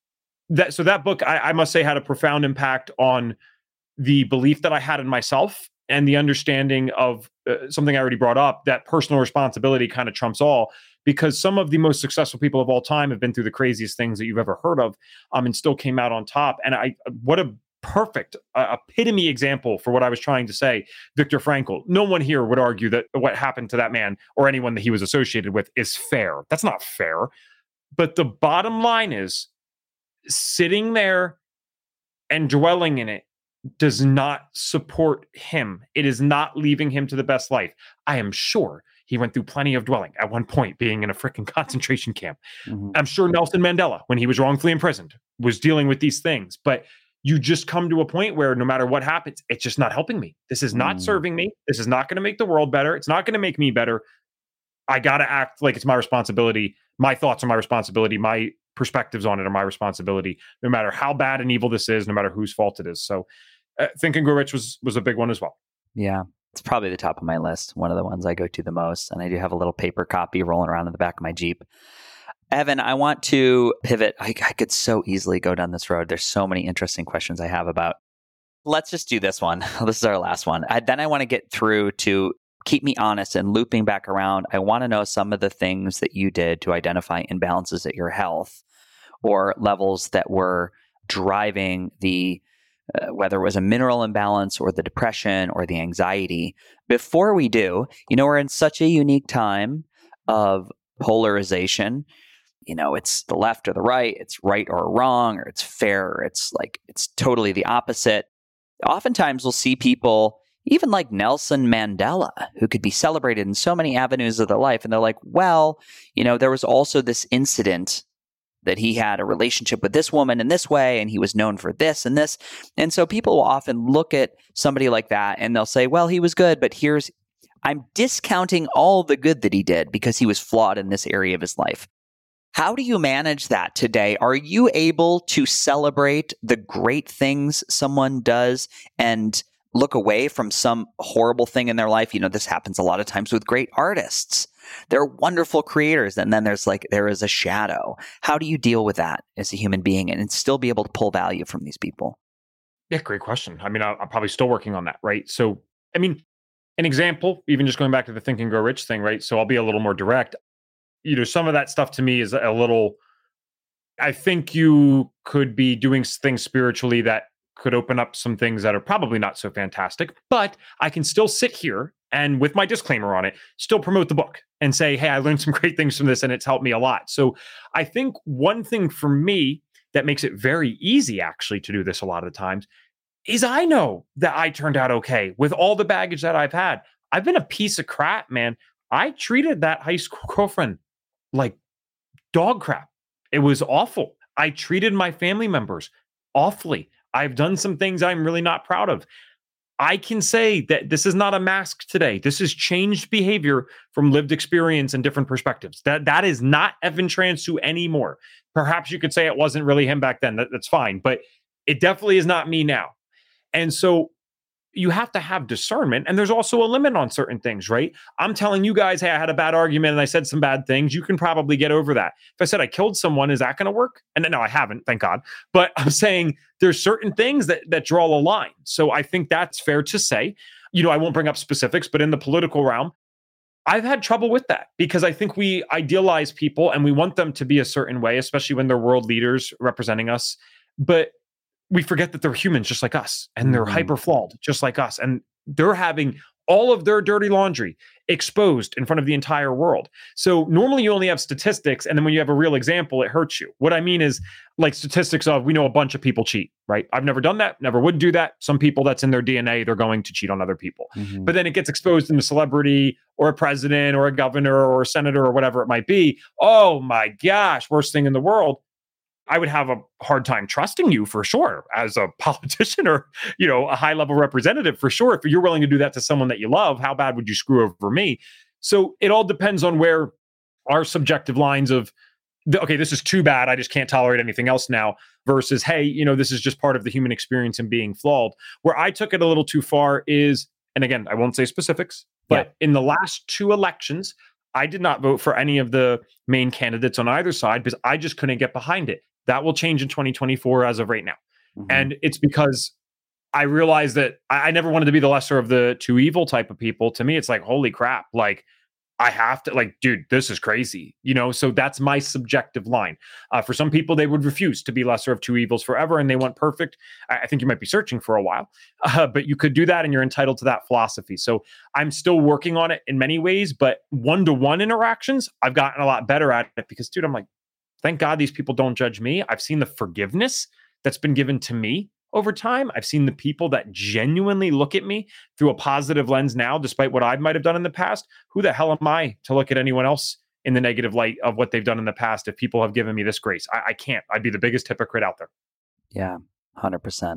that book, I must say, had a profound impact on the belief that I had in myself and the understanding of something I already brought up, that personal responsibility kind of trumps all, because some of the most successful people of all time have been through the craziest things that you've ever heard of, and still came out on top. And what a perfect epitome example for what I was trying to say. Viktor Frankl. No one here would argue that what happened to that man or anyone that he was associated with is fair. That's not fair. But the bottom line is, sitting there and dwelling in it does not support him. It is not leaving him to the best life. I am sure he went through plenty of dwelling at one point, being in a freaking concentration camp. Mm-hmm. I'm sure Nelson Mandela, when he was wrongfully imprisoned, was dealing with these things. But you just come to a point where no matter what happens, it's just not helping me. This is not serving me. This is not going to make the world better. It's not going to make me better. I got to act like it's my responsibility. My thoughts are my responsibility. My perspectives on it are my responsibility, no matter how bad and evil this is, no matter whose fault it is. So Think and Grow Rich was a big one as well. Yeah, it's probably the top of my list. One of the ones I go to the most. And I do have a little paper copy rolling around in the back of my Jeep. Evan, I want to pivot. I could so easily go down this road. There's so many interesting questions I have about. Let's just do this one. This is our last one. Then I want to get through to keep me honest and looping back around. I want to know some of the things that you did to identify imbalances at your health or levels that were driving the, whether it was a mineral imbalance or the depression or the anxiety. Before we do, we're in such a unique time of polarization. It's the left or the right, it's right or wrong, or it's fair, or it's totally the opposite. Oftentimes we'll see people, even like Nelson Mandela, who could be celebrated in so many avenues of their life. And they're like, well, there was also this incident that he had a relationship with this woman in this way, and he was known for this and this. And so people will often look at somebody like that and they'll say, well, he was good, but I'm discounting all the good that he did because he was flawed in this area of his life. How do you manage that today? Are you able to celebrate the great things someone does and look away from some horrible thing in their life? This happens a lot of times with great artists. They're wonderful creators, and then there is a shadow. How do you deal with that as a human being and still be able to pull value from these people? Yeah, great question. I mean, I'm probably still working on that, right? So, an example, even just going back to the Think and Grow Rich thing, right? So I'll be a little more direct. Some of that stuff to me is a little, I think you could be doing things spiritually that could open up some things that are probably not so fantastic, but I can still sit here and with my disclaimer on it, still promote the book and say, hey, I learned some great things from this and it's helped me a lot. So I think one thing for me that makes it very easy actually to do this a lot of the times is I know that I turned out okay with all the baggage that I've had. I've been a piece of crap, man. I treated that high school girlfriend like dog crap. It was awful. I treated my family members awfully. I've done some things I'm really not proud of. I can say that this is not a mask today. This is changed behavior from lived experience and different perspectives. That is not Evan Transue anymore. Perhaps you could say it wasn't really him back then. That's fine. But it definitely is not me now. And so you have to have discernment. And there's also a limit on certain things, right? I'm telling you guys, hey, I had a bad argument and I said some bad things. You can probably get over that. If I said I killed someone, is that going to work? And no, I haven't, thank God. But I'm saying there's certain things that draw a line. So I think that's fair to say. I won't bring up specifics, but in the political realm, I've had trouble with that because I think we idealize people and we want them to be a certain way, especially when they're world leaders representing us. But we forget that they're humans just like us and they're hyper flawed just like us. And they're having all of their dirty laundry exposed in front of the entire world. So normally you only have statistics. And then when you have a real example, it hurts you. What I mean is like statistics of, we know a bunch of people cheat, right? I've never done that, never would do that. Some people, that's in their DNA, they're going to cheat on other people. Mm-hmm. But then it gets exposed in a celebrity or a president or a governor or a senator or whatever it might be. Oh my gosh, worst thing in the world. I would have a hard time trusting you for sure as a politician or, a high level representative for sure. If you're willing to do that to someone that you love, how bad would you screw over me? So it all depends on where our subjective lines of, okay, this is too bad, I just can't tolerate anything else now, versus, hey, this is just part of the human experience and being flawed. Where I took it a little too far is, and again, I won't say specifics, but in the last two elections, I did not vote for any of the main candidates on either side because I just couldn't get behind it. That will change in 2024 as of right now. Mm-hmm. And it's because I realized that I never wanted to be the lesser of the two evil type of people. To me, it's like, holy crap. Like, I have to, like, dude, this is crazy, so that's my subjective line. For some people, they would refuse to be lesser of two evils forever and they want perfect. I think you might be searching for a while, but you could do that and you're entitled to that philosophy. So I'm still working on it in many ways, but one-to-one interactions, I've gotten a lot better at it because, dude, I'm like, thank God these people don't judge me. I've seen the forgiveness that's been given to me over time. I've seen the people that genuinely look at me through a positive lens now, despite what I might have done in the past. Who the hell am I to look at anyone else in the negative light of what they've done in the past if people have given me this grace? I can't. I'd be the biggest hypocrite out there. Yeah, 100%.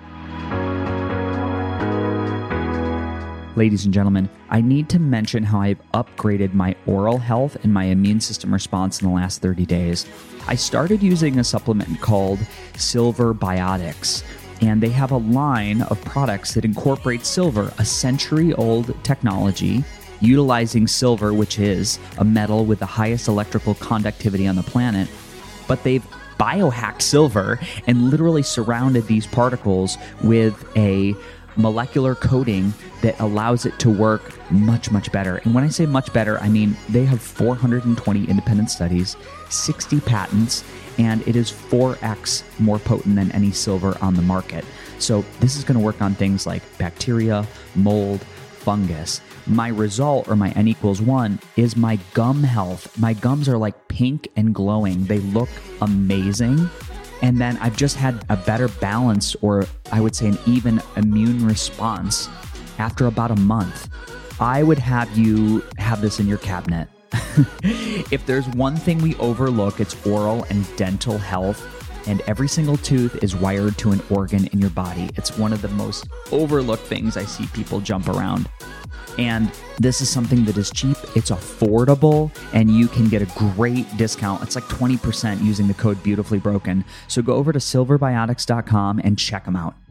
Ladies and gentlemen, I need to mention how I've upgraded my oral health and my immune system response in the last 30 days. I started using a supplement called Silver Biotics, and they have a line of products that incorporate silver, a century-old technology, utilizing silver, which is a metal with the highest electrical conductivity on the planet, but they've biohacked silver and literally surrounded these particles with a molecular coating that allows it to work much, much better. And when I say much better, I mean they have 420 independent studies, 60 patents, and it is 4x more potent than any silver on the market. So this is going to work on things like bacteria, mold, fungus. My result, or my N=1, is my gum health. My gums are like pink and glowing. They look amazing. And then I've just had a better balance, or I would say an even immune response after about a month. I would have you have this in your cabinet. If there's one thing we overlook, it's oral and dental health. And every single tooth is wired to an organ in your body. It's one of the most overlooked things I see people jump around. And this is something that is cheap, it's affordable, and you can get a great discount. It's like 20% using the code Beautifully Broken. So go over to silverbiotics.com and check them out.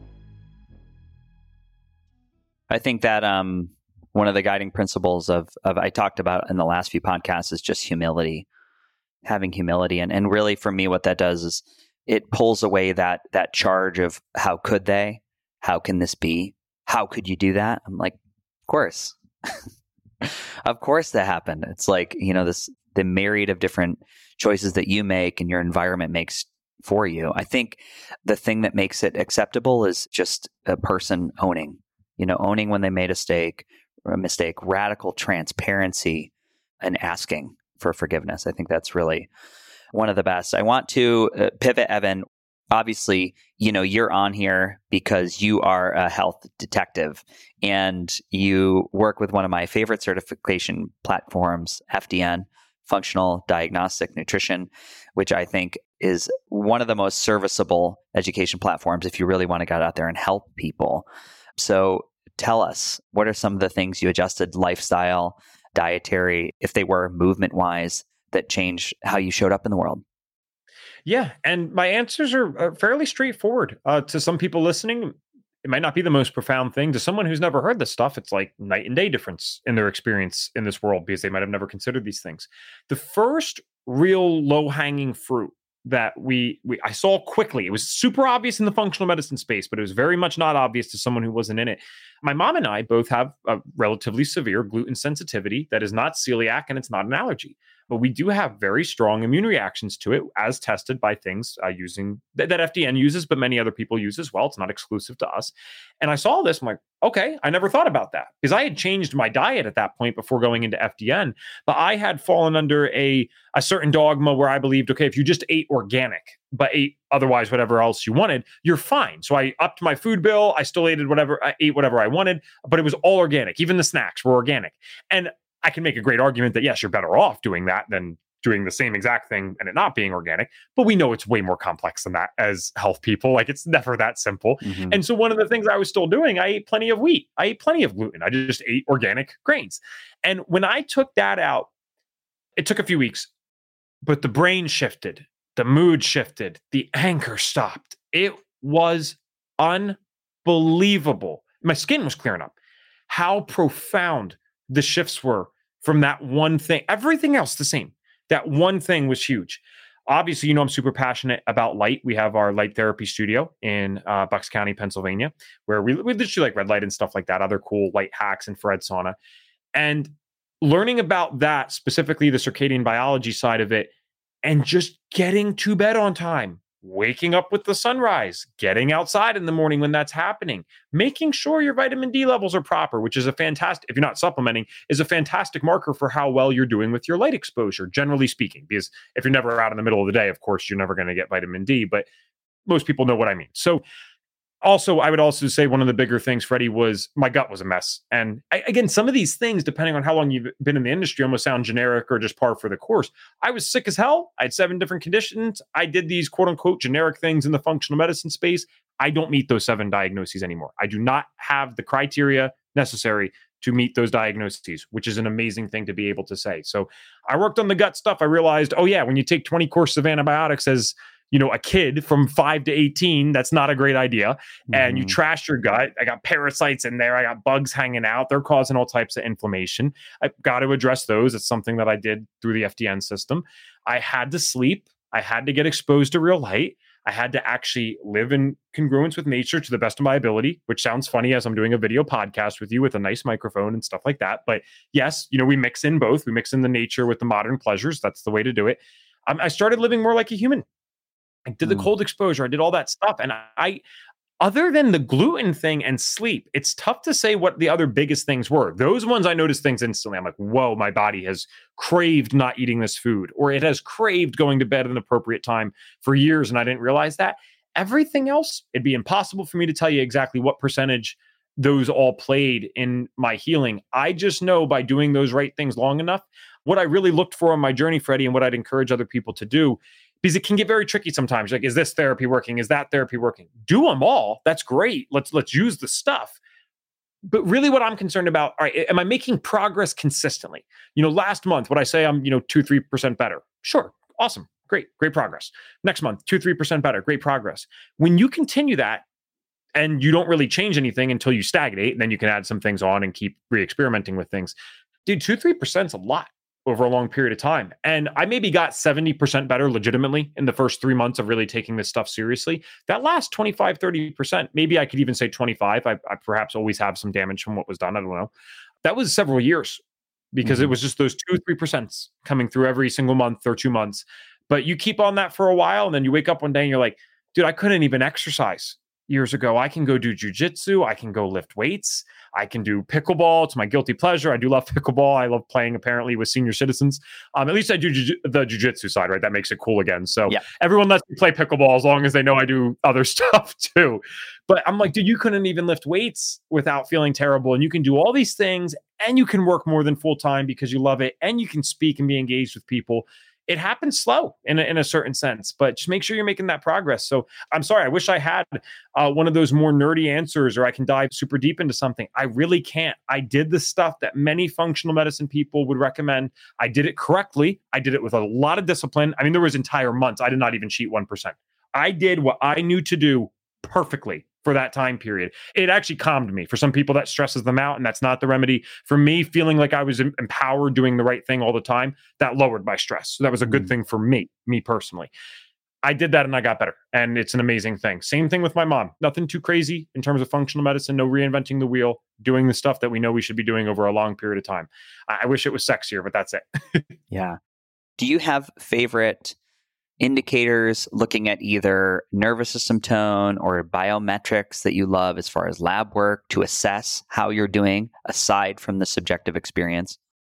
I think that one of the guiding principles of I talked about in the last few podcasts is just humility, having humility. And really for me, what that does is it pulls away that charge of how could they, how can this be, how could you do that? I'm like, of course. Of course that happened. It's like, the myriad of different choices that you make and your environment makes for you. I think the thing that makes it acceptable is just a person owning when they made a mistake, radical transparency, and asking for forgiveness. I think that's really one of the best. I want to pivot, Evan. Obviously, you're on here because you are a health detective and you work with one of my favorite certification platforms, FDN, Functional Diagnostic Nutrition, which I think is one of the most serviceable education platforms if you really want to get out there and help people. So tell us, what are some of the things you adjusted, lifestyle, dietary, if they were movement-wise, that changed how you showed up in the world? Yeah, and my answers are fairly straightforward. To some people listening, it might not be the most profound thing. To someone who's never heard this stuff, it's like night and day difference in their experience in this world because they might have never considered these things. The first real low-hanging fruit that I saw quickly, it was super obvious in the functional medicine space, but it was very much not obvious to someone who wasn't in it. My mom and I both have a relatively severe gluten sensitivity that is not celiac and it's not an allergy. But we do have very strong immune reactions to it as tested by things using that FDN uses, but many other people use as well. It's not exclusive to us. And I saw this, I'm like, okay, I never thought about that because I had changed my diet at that point before going into FDN, but I had fallen under a certain dogma where I believed, okay, if you just ate organic, but ate otherwise whatever else you wanted, you're fine. So I upped my food bill. I still ate whatever I wanted, but it was all organic. Even the snacks were organic. And I can make a great argument that, yes, you're better off doing that than doing the same exact thing and it not being organic. But we know it's way more complex than that as health people. Like, it's never that simple. Mm-hmm. And so one of the things I was still doing, I ate plenty of wheat. I ate plenty of gluten. I just ate organic grains. And when I took that out, it took a few weeks, but the brain shifted, the mood shifted, the anger stopped. It was unbelievable. My skin was clearing up. How profound the shifts were from that one thing. Everything else the same. That one thing was huge. Obviously, I'm super passionate about light. We have our light therapy studio in Bucks County, Pennsylvania, where we literally like red light and stuff like that, other cool light hacks, infrared sauna. And learning about that, specifically the circadian biology side of it, and just getting to bed on time, waking up with the sunrise, getting outside in the morning when that's happening, making sure your vitamin D levels are proper, which is a fantastic, if you're not supplementing, is a fantastic marker for how well you're doing with your light exposure, generally speaking. Because if you're never out in the middle of the day, of course, you're never going to get vitamin D, but most people know what I mean. So also, I would also say one of the bigger things, Freddie, was my gut was a mess. And again, some of these things, depending on how long you've been in the industry, almost sound generic or just par for the course. I was sick as hell. I had 7 different conditions. I did these quote unquote generic things in the functional medicine space. I don't meet those 7 diagnoses anymore. I do not have the criteria necessary to meet those diagnoses, which is an amazing thing to be able to say. So I worked on the gut stuff. I realized, oh yeah, when you take 20 courses of antibiotics as a kid from 5 to 18, that's not a great idea. And you trash your gut. I got parasites in there. I got bugs hanging out. They're causing all types of inflammation. I've got to address those. It's something that I did through the FDN system. I had to sleep. I had to get exposed to real light. I had to actually live in congruence with nature to the best of my ability, which sounds funny as I'm doing a video podcast with you with a nice microphone and stuff like that. But yes, we mix in both. We mix in the nature with the modern pleasures. That's the way to do it. I started living more like a human. I did the cold exposure. I did all that stuff. And I, other than the gluten thing and sleep, it's tough to say what the other biggest things were. Those ones I noticed things instantly. I'm like, whoa, my body has craved not eating this food, or it has craved going to bed at an appropriate time for years. And I didn't realize that. Everything else, it'd be impossible for me to tell you exactly what percentage those all played in my healing. I just know by doing those right things long enough, what I really looked for on my journey, Freddie, and what I'd encourage other people to do, because it can get very tricky sometimes. Like, is this therapy working? Is that therapy working? Do them all. That's great. Let's use the stuff. But really what I'm concerned about, all right, am I making progress consistently? Last month, would I say I'm, 2-3% better? Sure. Awesome. Great progress. Next month, 2-3% better. Great progress. When you continue that and you don't really change anything until you stagnate, and then you can add some things on and keep re-experimenting with things. Dude, 2-3% is a lot over a long period of time. And I maybe got 70% better legitimately in the first 3 months of really taking this stuff seriously. That last 25-30%, maybe I could even say 25. I perhaps always have some damage from what was done. I don't know. That was several years because it was just those 2-3% coming through every single month or 2 months. But you keep on that for a while, and then you wake up one day and you're like, dude, I couldn't even exercise years ago. I can go do jujitsu. I can go lift weights. I can do pickleball. It's my guilty pleasure. I do love pickleball. I love playing apparently with senior citizens. At least I do the jujitsu side, right? That makes it cool again. So everyone lets me play pickleball as long as they know I do other stuff too. But I'm like, dude, you couldn't even lift weights without feeling terrible. And you can do all these things, and you can work more than full time because you love it, and you can speak and be engaged with people. It happens slow in a certain sense, but just make sure you're making that progress. So I'm sorry. I wish I had one of those more nerdy answers, or I can dive super deep into something. I really can't. I did the stuff that many functional medicine people would recommend. I did it correctly. I did it with a lot of discipline. I mean, there was entire months. I did not even cheat 1%. I did what I knew to do perfectly for that time period. It actually calmed me. For some people, that stresses them out, and that's not the remedy. For me, feeling like I was empowered doing the right thing all the time, that lowered my stress. So that was a good thing for me personally. I did that and I got better, and it's an amazing thing. Same thing with my mom. Nothing too crazy in terms of functional medicine, no reinventing the wheel, doing the stuff that we know we should be doing over a long period of time. I wish it was sexier, but that's it. Yeah. Do you have favorite indicators looking at either nervous system tone or biometrics that you love as far as lab work to assess how you're doing aside from the subjective experience?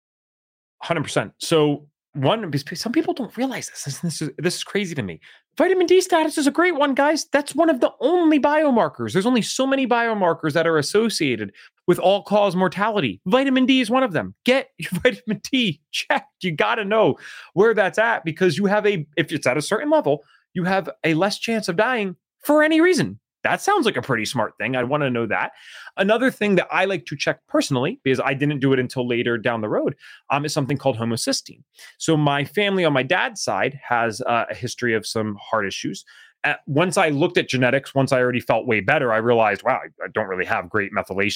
100%. So one, because some people don't realize this. This is crazy to me. Vitamin D status is a great one, guys. That's one of the only biomarkers. There's only so many biomarkers that are associated with all-cause mortality. Vitamin D is one of them. Get your vitamin D checked. You got to know where that's at, because if it's at a certain level, you have a less chance of dying for any reason. That sounds like a pretty smart thing. I want to know that. Another thing that I like to check personally, because I didn't do it until later down the road, is something called homocysteine. So my family on my dad's side has a history of some heart issues. Once I looked at genetics, once I already felt way better, I realized, wow, I don't really have great methylation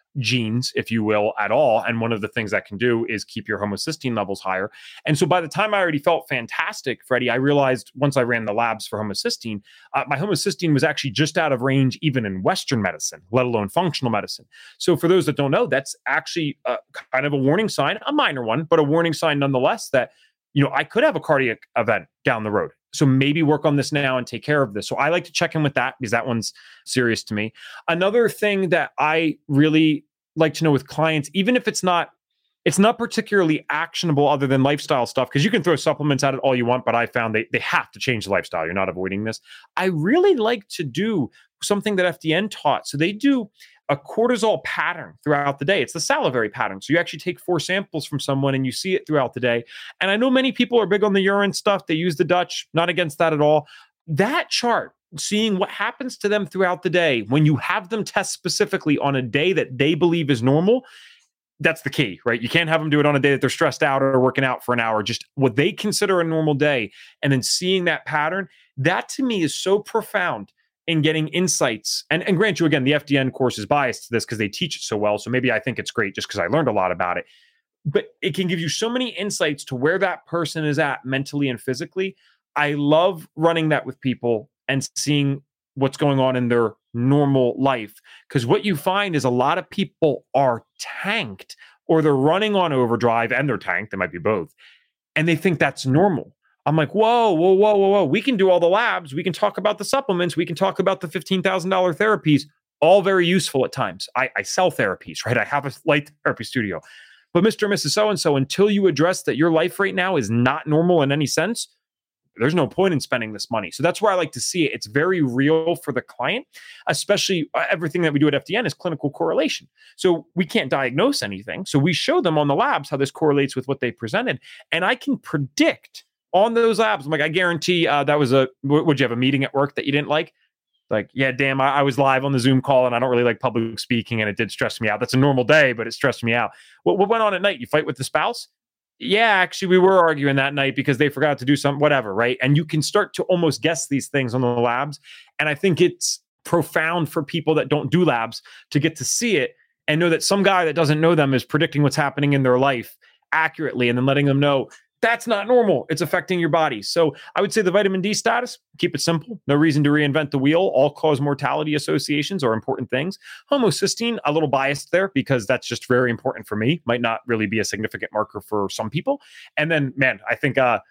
genes, if you will, at all. And one of the things that can do is keep your homocysteine levels higher. And so by the time I already felt fantastic, Freddie, I realized once I ran the labs for homocysteine, my homocysteine was actually just out of range even in Western medicine, let alone functional medicine. So for those that don't know, that's actually kind of a warning sign, a minor one, but a warning sign nonetheless that, I could have a cardiac event down the road. So maybe work on this now and take care of this. So I like to check in with that because that one's serious to me. Another thing that I really like to know with clients, even if it's not particularly actionable other than lifestyle stuff, because you can throw supplements at it all you want, but I found they have to change the lifestyle. You're not avoiding this. I really like to do something that FDN taught. So they do a cortisol pattern throughout the day. It's the salivary pattern. So you actually take 4 samples from someone and you see it throughout the day. And I know many people are big on the urine stuff. They use the Dutch, not against that at all. That chart, seeing what happens to them throughout the day when you have them test specifically on a day that they believe is normal, that's the key, right? You can't have them do it on a day that they're stressed out or working out for an hour, just what they consider a normal day. And then seeing that pattern, that to me is so profound in getting insights. And grant you, again, the FDN course is biased to this because they teach it so well. So maybe I think it's great just because I learned a lot about it. But it can give you so many insights to where that person is at mentally and physically. I love running that with people and seeing what's going on in their normal life. Because what you find is a lot of people are tanked or they're running on overdrive and they're tanked. They might be both. And they think that's normal. I'm like, whoa. We can do all the labs. We can talk about the supplements. We can talk about the $15,000 therapies, all very useful at times. I sell therapies, right? I have a light therapy studio. But Mr. and Mrs. So-and-so, until you address that your life right now is not normal in any sense, there's no point in spending this money. So that's where I like to see it. It's very real for the client, especially everything that we do at FDN is clinical correlation. So we can't diagnose anything. So we show them on the labs how this correlates with what they presented. And I can predict on those labs. I'm like, I guarantee that was would you have a meeting at work that you didn't like? Like, yeah, damn, I was live on the Zoom call and I don't really like public speaking and it did stress me out. That's a normal day, but it stressed me out. What went on at night? You fight with the spouse? Yeah, actually, we were arguing that night because they forgot to do something, whatever, right? And you can start to almost guess these things on the labs. And I think it's profound for people that don't do labs to get to see it and know that some guy that doesn't know them is predicting what's happening in their life accurately and then letting them know that's not normal. It's affecting your body. So I would say the vitamin D status, keep it simple. No reason to reinvent the wheel. All-cause mortality associations are important things. Homocysteine, a little biased there because that's just very important for me. Might not really be a significant marker for some people. And then, man, I think the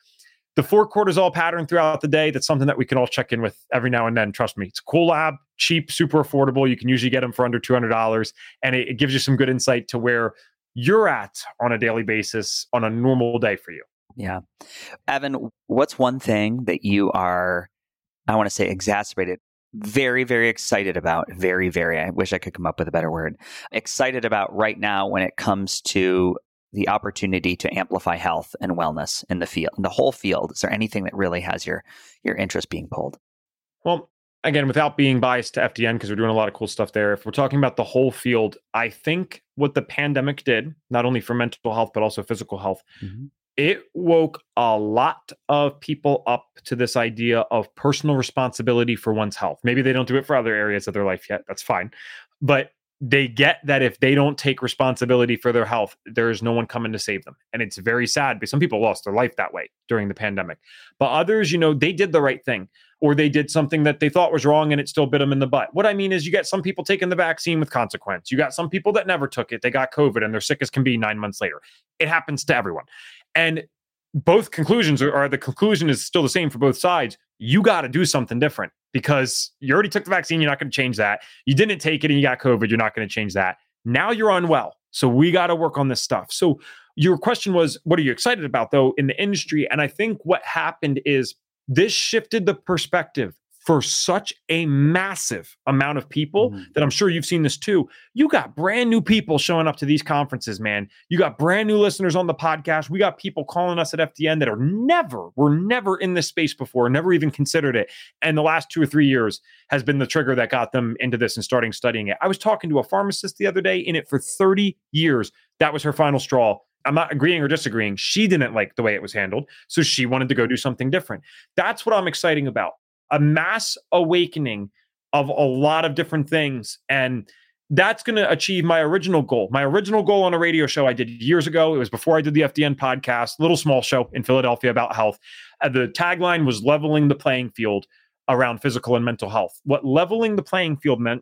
4 cortisol pattern throughout the day, that's something that we can all check in with every now and then. Trust me, it's a cool lab, cheap, super affordable. You can usually get them for under $200. And it gives you some good insight to where you're at on a daily basis on a normal day for you. Yeah. Evan, what's one thing that you are, I want to say exacerbated, very, very excited about, I wish I could come up with a better word, excited about right now when it comes to the opportunity to amplify health and wellness in the field, in the whole field? Is there anything that really has your interest being pulled? Well, again, without being biased to FDN, because we're doing a lot of cool stuff there, if we're talking about the whole field, I think what the pandemic did, not only for mental health, but also physical health, it woke a lot of people up to this idea of personal responsibility for one's health. Maybe they don't do it for other areas of their life yet. That's fine. But they get that if they don't take responsibility for their health, there's no one coming to save them. And it's very sad because some people lost their life that way during the pandemic. But others, they did the right thing, or they did something that they thought was wrong and it still bit them in the butt. What I mean is you get some people taking the vaccine with consequence. You got some people that never took it. They got COVID and they're sick as can be 9 months later. It happens to everyone. And both conclusions are the conclusion is still the same for both sides. You got to do something different because you already took the vaccine. You're not going to change that. You didn't take it and you got COVID. You're not going to change that. Now you're unwell. So we got to work on this stuff. So your question was, what are you excited about though in the industry? And I think what happened is this shifted the perspective for such a massive amount of people that I'm sure you've seen this too. You got brand new people showing up to these conferences, man. You got brand new listeners on the podcast. We got people calling us at FDN that were never in this space before, never even considered it. And the last 2 or 3 years has been the trigger that got them into this and starting studying it. I was talking to a pharmacist the other day in it for 30 years. That was her final straw. I'm not agreeing or disagreeing. She didn't like the way it was handled. So she wanted to go do something different. That's what I'm excited about. A mass awakening of a lot of different things. And that's going to achieve my original goal. My original goal on a radio show I did years ago. It was before I did the FDN podcast, little small show in Philadelphia about health. The tagline was leveling the playing field around physical and mental health. What leveling the playing field meant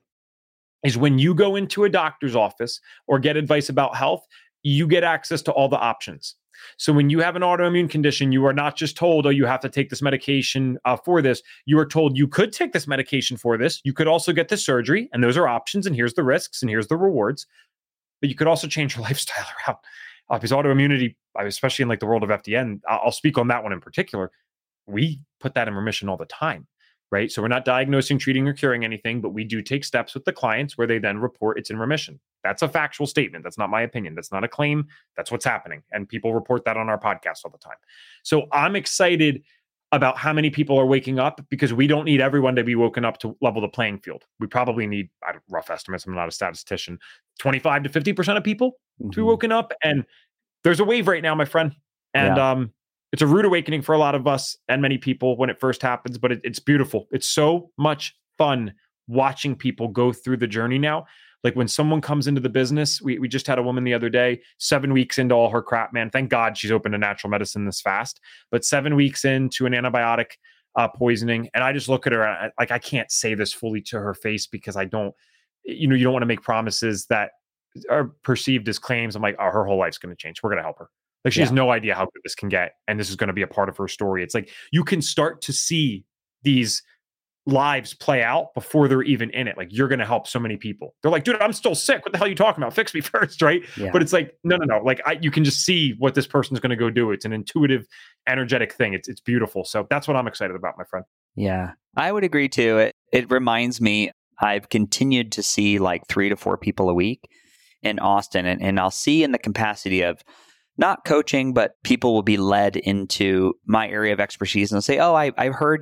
is when you go into a doctor's office or get advice about health, you get access to all the options. So when you have an autoimmune condition, you are not just told, oh, you have to take this medication for this. You are told you could take this medication for this. You could also get this surgery, and those are options, and here's the risks, and here's the rewards. But you could also change your lifestyle around. Because autoimmunity, especially in like the world of FDN, I'll speak on that one in particular. We put that in remission all the time, right? So we're not diagnosing, treating, or curing anything, but we do take steps with the clients where they then report it's in remission. That's a factual statement. That's not my opinion. That's not a claim. That's what's happening. And people report that on our podcast all the time. So I'm excited about how many people are waking up, because we don't need everyone to be woken up to level the playing field. We probably need, rough estimates, I'm not a statistician, 25 to 50% of people to be woken up. And there's a wave right now, my friend. And it's a rude awakening for a lot of us and many people when it first happens, but it's beautiful. It's so much fun watching people go through the journey now. Like when someone comes into the business, we just had a woman the other day, 7 weeks into all her crap, man. Thank God she's opened to natural medicine this fast, but 7 weeks into an antibiotic poisoning. And I just look at her, and I can't say this fully to her face because I don't, you don't want to make promises that are perceived as claims. I'm like, oh, her whole life's going to change. We're going to help her. Like she has no idea how good this can get. And this is going to be a part of her story. It's like, you can start to see these lives play out before they're even in it. Like you're going to help so many people. They're like, dude, I'm still sick. What the hell are you talking about? Fix me first. Right. Yeah. But it's like, no. Like you can just see what this person's going to go do. It's an intuitive, energetic thing. It's beautiful. So that's what I'm excited about, my friend. Yeah, I would agree too. It reminds me, I've continued to see like 3 to 4 people a week in Austin. And I'll see in the capacity of not coaching, but people will be led into my area of expertise and they'll say, oh, I've heard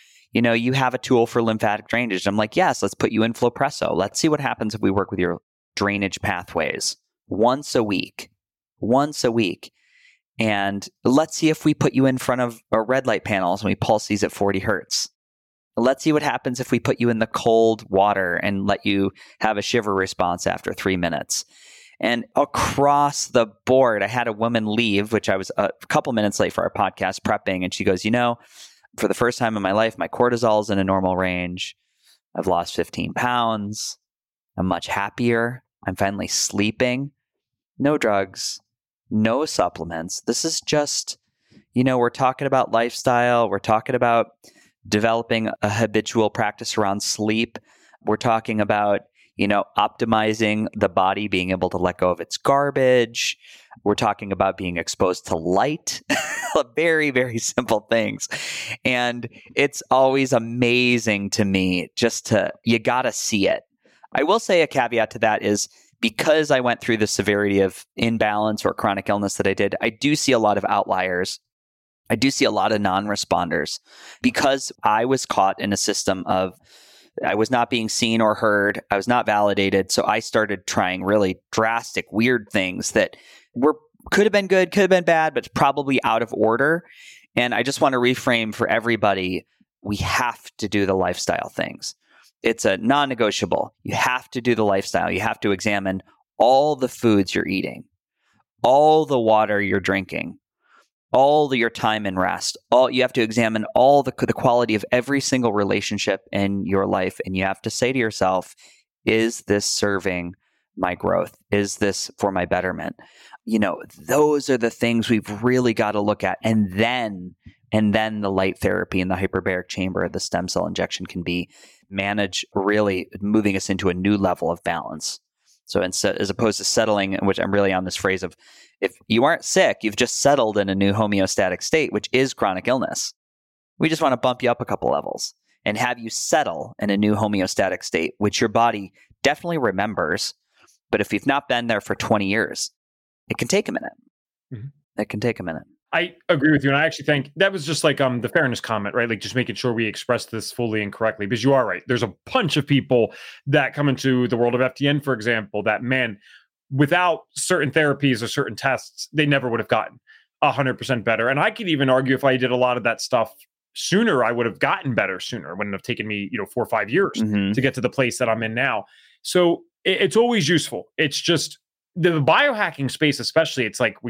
you have a tool for lymphatic drainage. I'm like, yes, let's put you in Flowpresso. Let's see what happens if we work with your drainage pathways once a week. And let's see if we put you in front of red light panels and we pulse these at 40 hertz. Let's see what happens if we put you in the cold water and let you have a shiver response after 3 minutes. And across the board, I had a woman leave, which I was a couple minutes late for our podcast prepping. And she goes, for the first time in my life, my cortisol is in a normal range. I've lost 15 pounds. I'm much happier. I'm finally sleeping. No drugs, no supplements. This is just, we're talking about lifestyle. We're talking about developing a habitual practice around sleep. We're talking about, optimizing the body, being able to let go of its garbage. We're talking about being exposed to light. Very, very simple things. And it's always amazing to me you got to see it. I will say a caveat to that is because I went through the severity of imbalance or chronic illness that I did, I do see a lot of outliers. I do see a lot of non-responders because I was caught in a system of I was not being seen or heard. I was not validated. So I started trying really drastic, weird things that could have been good, could have been bad, but probably out of order. And I just want to reframe for everybody, we have to do the lifestyle things. It's a non-negotiable. You have to do the lifestyle. You have to examine all the foods you're eating, all the water you're drinking, all your time and rest. You have to examine all the quality of every single relationship in your life. And you have to say to yourself, is this serving my growth? Is this for my betterment? Those are the things we've really got to look at. And then the light therapy and the hyperbaric chamber, the stem cell injection can be managed, really moving us into a new level of balance. So as opposed to settling, which I'm really on this phrase of, if you aren't sick, you've just settled in a new homeostatic state, which is chronic illness. We just want to bump you up a couple levels and have you settle in a new homeostatic state, which your body definitely remembers. But if you've not been there for 20 years, it can take a minute. Mm-hmm. It can take a minute. I agree with you. And I actually think that was just like the fairness comment, right? Like just making sure we express this fully and correctly, because you are right. There's a bunch of people that come into the world of FDN, for example, that without certain therapies or certain tests, they never would have gotten 100% better. And I could even argue if I did a lot of that stuff sooner, I would have gotten better sooner. It wouldn't have taken me, 4 or 5 years to get to the place that I'm in now. So it's always useful. It's just the biohacking space, especially, it's like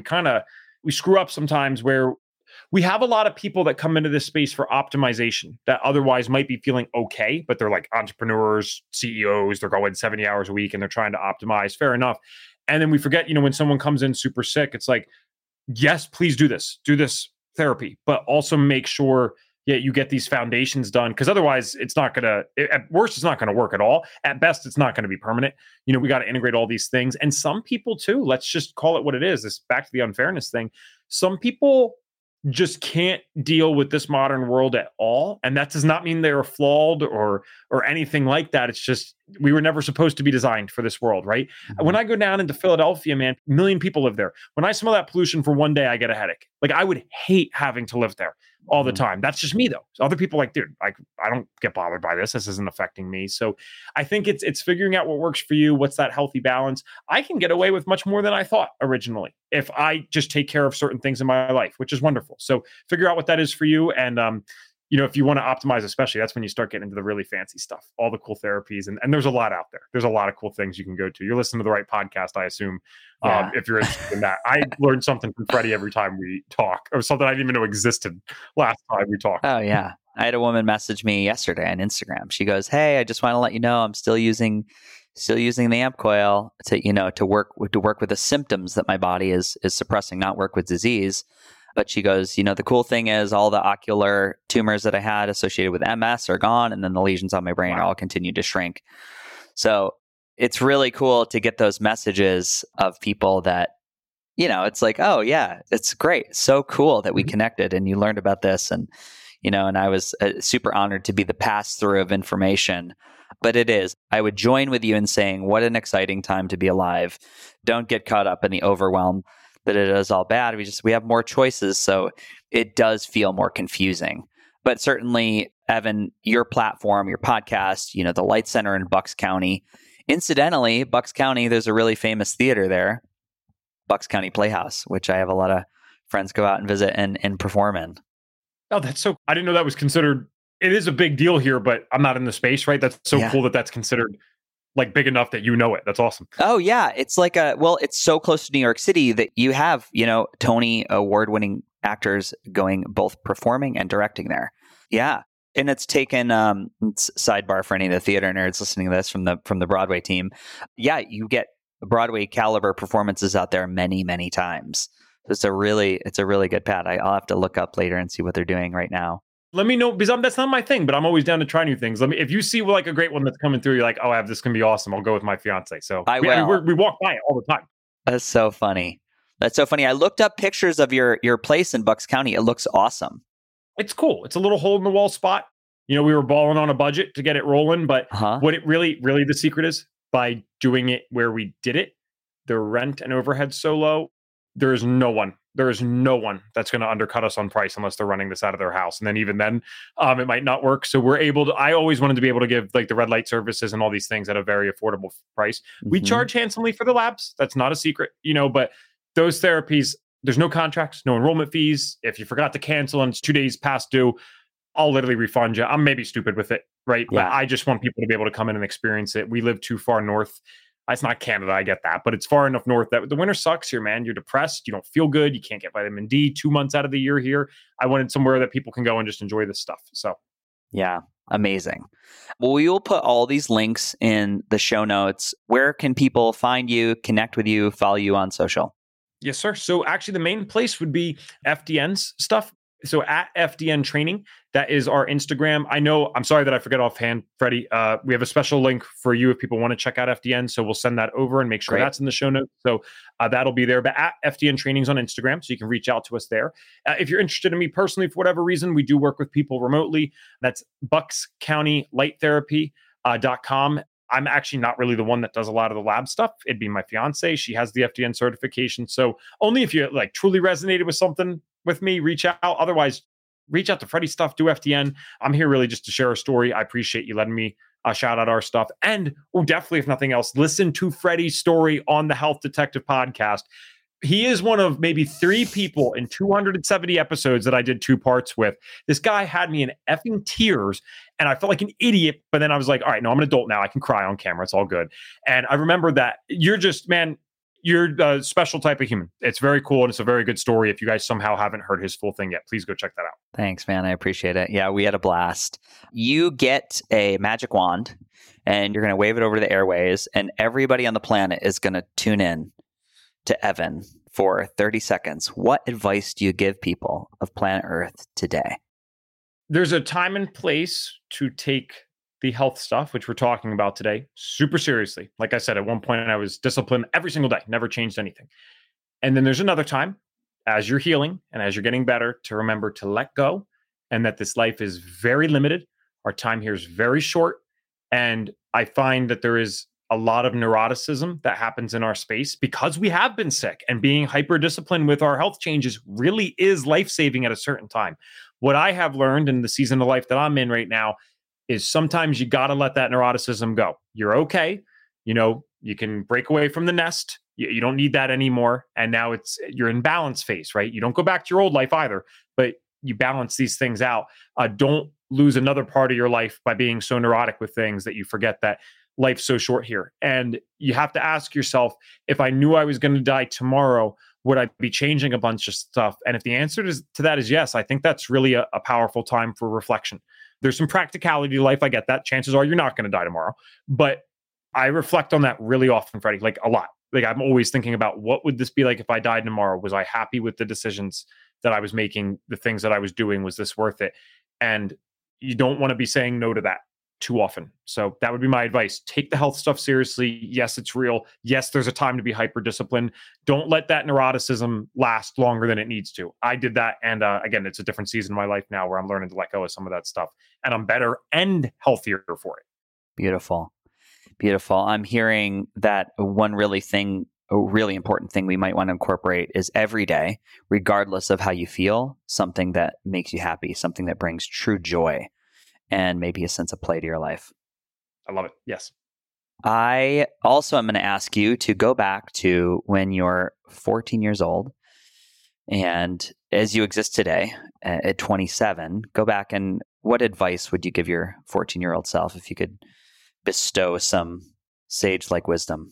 we screw up sometimes where we have a lot of people that come into this space for optimization that otherwise might be feeling okay, but they're like entrepreneurs, CEOs, they're going 70 hours a week and they're trying to optimize. Fair enough. And then we forget, when someone comes in super sick, it's like, yes, please do this therapy, but also make sure you get these foundations done, because otherwise it's not going to, at worst, it's not going to work at all. At best, it's not going to be permanent. We got to integrate all these things. And some people too, let's just call it what it is. This back to the unfairness thing. Some people just can't deal with this modern world at all. And that does not mean they're flawed or anything like that. It's just, we were never supposed to be designed for this world, right? Mm-hmm. When I go down into Philadelphia, man, 1 million people live there. When I smell that pollution for one day, I get a headache. Like, I would hate having to live there all the time. That's just me though. So other people like, dude, I don't get bothered by this. This isn't affecting me. So I think it's figuring out what works for you. What's that healthy balance? I can get away with much more than I thought originally if I just take care of certain things in my life, which is wonderful. So figure out what that is for you. And, if you want to optimize, especially, that's when you start getting into the really fancy stuff, all the cool therapies. And there's a lot out there. There's a lot of cool things you can go to. You're listening to the right podcast, I assume, if you're interested in that. I learned something from Freddie every time we talk, or something I didn't even know existed last time we talked. Oh, yeah. I had a woman message me yesterday on Instagram. She goes, "Hey, I just want to let you know I'm still using the amp coil to work with the symptoms that my body is suppressing, not work with disease." But she goes, the cool thing is all the ocular tumors that I had associated with MS are gone, and then the lesions on my brain all continue to shrink. So it's really cool to get those messages of people that, it's like, oh yeah, it's great. So cool that we connected and you learned about this. And, and I was super honored to be the pass-through of information. But it is. I would join with you in saying, what an exciting time to be alive. Don't get caught up in the overwhelm that it is all bad. We have more choices, so it does feel more confusing. But certainly, Evan, your platform, your podcast, the Light Center in Bucks County. Incidentally, Bucks County, there's a really famous theater there, Bucks County Playhouse, which I have a lot of friends go out and visit and perform in. Oh, that's so, I didn't know that was considered. It is a big deal here, but I'm not in the space, right? That's so cool that that's considered like big enough that it. That's awesome. Oh yeah. It's like it's so close to New York City that you have, Tony award-winning actors going both performing and directing there. Yeah. And it's taken, sidebar for any of the theater nerds listening to this from the Broadway team. Yeah. You get Broadway caliber performances out there many, many times. So it's a really good pad. I'll have to look up later and see what they're doing right now. Let me know, because that's not my thing, but I'm always down to try new things. If you see like a great one that's coming through, you're like, oh, this can be awesome. I'll go with my fiance. So we walk by it all the time. That's so funny. I looked up pictures of your place in Bucks County. It looks awesome. It's cool. It's a little hole in the wall spot. We were balling on a budget to get it rolling, but what it really the secret is, by doing it where we did it, the rent and overhead so low, there is no one that's going to undercut us on price unless they're running this out of their house. And then even then, it might not work. So we're able to, I always wanted to be able to give like the red light services and all these things at a very affordable price. Mm-hmm. We charge handsomely for the labs. That's not a secret, but those therapies, there's no contracts, no enrollment fees. If you forgot to cancel and it's 2 days past due, I'll literally refund you. I'm maybe stupid with it, right? Yeah. But I just want people to be able to come in and experience it. We live too far north. It's not Canada, I get that, but it's far enough north that the winter sucks here, man. You're depressed. You don't feel good. You can't get vitamin D 2 months out of the year here. I wanted somewhere that people can go and just enjoy this stuff. So, yeah, amazing. Well, we will put all these links in the show notes. Where can people find you, connect with you, follow you on social? Yes, sir. So actually the main place would be FDN's stuff. So at FDN Training, that is our Instagram. I'm sorry that I forget offhand, Freddie. We have a special link for you if people want to check out FDN. So we'll send that over and make sure that's in the show notes. So that'll be there. But at FDN Trainings on Instagram, so you can reach out to us there. If you're interested in me personally, for whatever reason, we do work with people remotely. That's buckscountylighttherapy.com. I'm actually not really the one that does a lot of the lab stuff. It'd be my fiance. She has the FDN certification. So only if you like truly resonated with something with me, reach out. Otherwise, reach out to Freddie stuff, do FDN. I'm here really just to share a story. I appreciate you letting me shout out our stuff. And definitely, if nothing else, listen to Freddie's story on the Health Detective podcast. He is one of maybe 3 people in 270 episodes that I did 2 parts with. This guy had me in effing tears. And I felt like an idiot. But then I was like, all right, no, I'm an adult now. I can cry on camera. It's all good. And I remember that you're just, man, you're a special type of human. It's very cool. And it's a very good story. If you guys somehow haven't heard his full thing yet, please go check that out. Thanks, man. I appreciate it. Yeah, we had a blast. You get a magic wand and you're going to wave it over the airways, and everybody on the planet is going to tune in to Evan for 30 seconds. What advice do you give people of planet Earth today? There's a time and place to take the health stuff, which we're talking about today, super seriously. Like I said, at one point I was disciplined every single day, never changed anything. And then there's another time, as you're healing and as you're getting better, to remember to let go, and that this life is very limited. Our time here is very short. And I find that there is a lot of neuroticism that happens in our space because we have been sick, and being hyper disciplined with our health changes really is life-saving at a certain time. What I have learned in the season of life that I'm in right now is sometimes you got to let that neuroticism go. You're okay. You can break away from the nest. You don't need that anymore. And now you're in balance phase, right? You don't go back to your old life either, but you balance these things out. Don't lose another part of your life by being so neurotic with things that you forget that life's so short here. And you have to ask yourself, if I knew I was going to die tomorrow, would I be changing a bunch of stuff? And if the answer to that is yes, I think that's really a powerful time for reflection. There's some practicality to life. I get that. Chances are you're not going to die tomorrow. But I reflect on that really often, Freddie, like a lot. Like I'm always thinking about, what would this be like if I died tomorrow? Was I happy with the decisions that I was making, the things that I was doing? Was this worth it? And you don't want to be saying no to that too often. So that would be my advice. Take the health stuff seriously. Yes, it's real. Yes, there's a time to be hyper disciplined. Don't let that neuroticism last longer than it needs to. I did that. And again, it's a different season in my life now where I'm learning to let go of some of that stuff, and I'm better and healthier for it. Beautiful. Beautiful. I'm hearing that a really important thing we might want to incorporate is every day, regardless of how you feel, something that makes you happy, something that brings true joy and maybe a sense of play to your life. I love it. Yes. I also am going to ask you to go back to when you're 14 years old, and as you exist today at 27, go back, and what advice would you give your 14-year-old self if you could bestow some sage-like wisdom?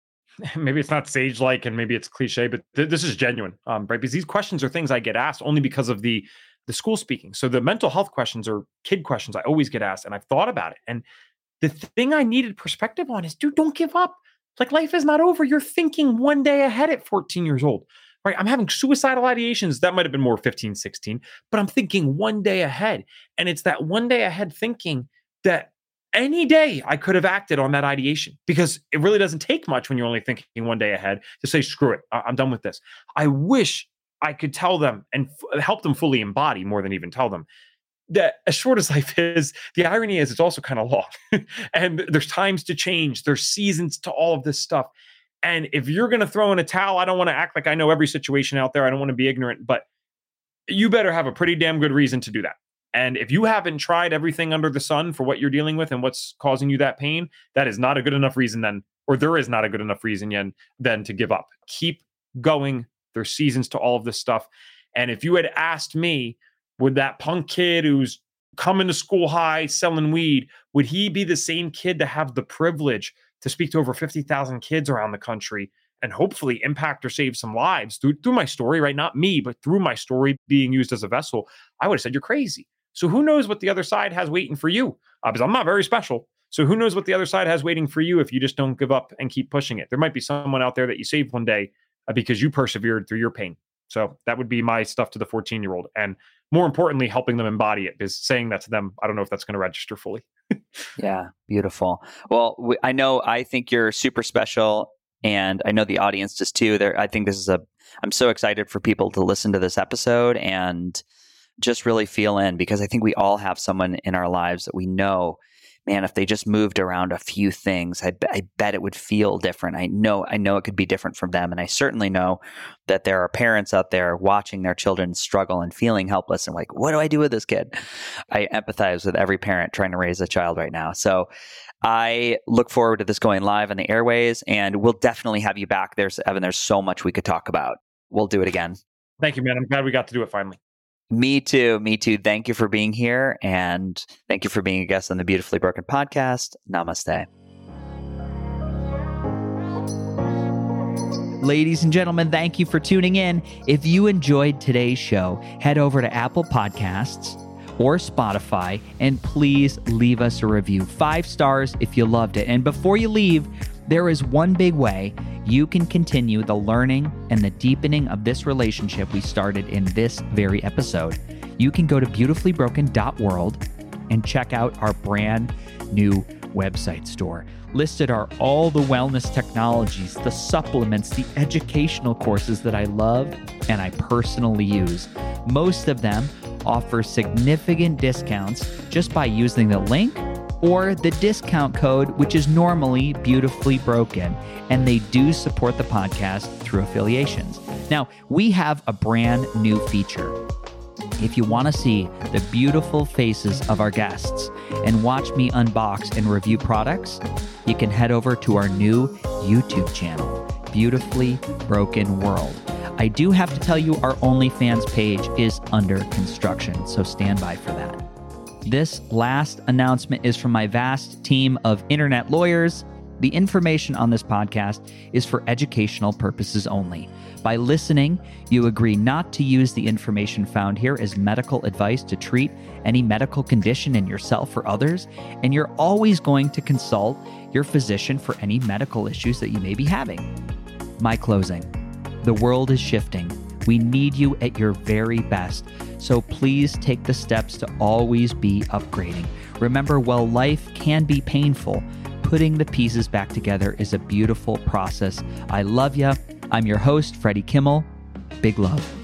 Maybe it's not sage-like and maybe it's cliche, but this is genuine, right? Because these questions are things I get asked only because of the school speaking. So the mental health questions are kid questions I always get asked, and I've thought about it. And the thing I needed perspective on is, dude, don't give up. Like, life is not over. You're thinking one day ahead at 14 years old, right? I'm having suicidal ideations. That might've been more 15, 16, but I'm thinking one day ahead. And it's that one day ahead thinking that any day I could have acted on that ideation, because it really doesn't take much when you're only thinking one day ahead to say, screw it, I'm done with this. I wish I could tell them and help them fully embody, more than even tell them, that as short as life is, the irony is it's also kind of long. And there's times to change. There's seasons to all of this stuff. And if you're going to throw in a towel, I don't want to act like I know every situation out there. I don't want to be ignorant, but you better have a pretty damn good reason to do that. And if you haven't tried everything under the sun for what you're dealing with and what's causing you that pain, that is not a good enough reason then, or there is not a good enough reason then to give up. Keep going. There's seasons to all of this stuff. And if you had asked me, would that punk kid who's coming to school high selling weed, would he be the same kid to have the privilege to speak to over 50,000 kids around the country and hopefully impact or save some lives through my story, right? Not me, but through my story being used as a vessel? I would have said, you're crazy. So who knows what the other side has waiting for you? Because I'm not very special. So who knows what the other side has waiting for you if you just don't give up and keep pushing it? There might be someone out there that you saved one day because you persevered through your pain. So that would be my stuff to the 14-year-old. And more importantly, helping them embody it, because saying that to them, I don't know if that's going to register fully. Yeah, beautiful. Well, I think you're super special, and I know the audience does too. I think I'm so excited for people to listen to this episode and just really feel in, because I think we all have someone in our lives that we know, man, if they just moved around a few things, I bet it would feel different. I know it could be different from them. And I certainly know that there are parents out there watching their children struggle and feeling helpless and like, what do I do with this kid? I empathize with every parent trying to raise a child right now. So I look forward to this going live on the airways, and we'll definitely have you back. Evan, there's so much we could talk about. We'll do it again. Thank you, man. I'm glad we got to do it finally. Me too. Thank you for being here, and thank you for being a guest on the Beautifully Broken podcast. Namaste. Ladies and gentlemen, thank you for tuning in. If you enjoyed today's show, head over to Apple Podcasts or Spotify, and please leave us a review. 5 stars if you loved it. And before you leave, there is one big way you can continue the learning and the deepening of this relationship we started in this very episode. You can go to beautifullybroken.world and check out our brand new website store. Listed are all the wellness technologies, the supplements, the educational courses that I love and I personally use. Most of them offer significant discounts just by using the link or the discount code, which is normally Beautifully Broken, and they do support the podcast through affiliations. Now, we have a brand new feature. If you want to see the beautiful faces of our guests and watch me unbox and review products, you can head over to our new YouTube channel, Beautifully Broken World. I do have to tell you, our OnlyFans page is under construction, so stand by for that. This last announcement is from my vast team of internet lawyers. The information on this podcast is for educational purposes only. By listening, you agree not to use the information found here as medical advice to treat any medical condition in yourself or others, and you're always going to consult your physician for any medical issues that you may be having. My closing. The world is shifting. We need you at your very best. So please take the steps to always be upgrading. Remember, while life can be painful, putting the pieces back together is a beautiful process. I love you. I'm your host, Freddie Kimmel. Big love.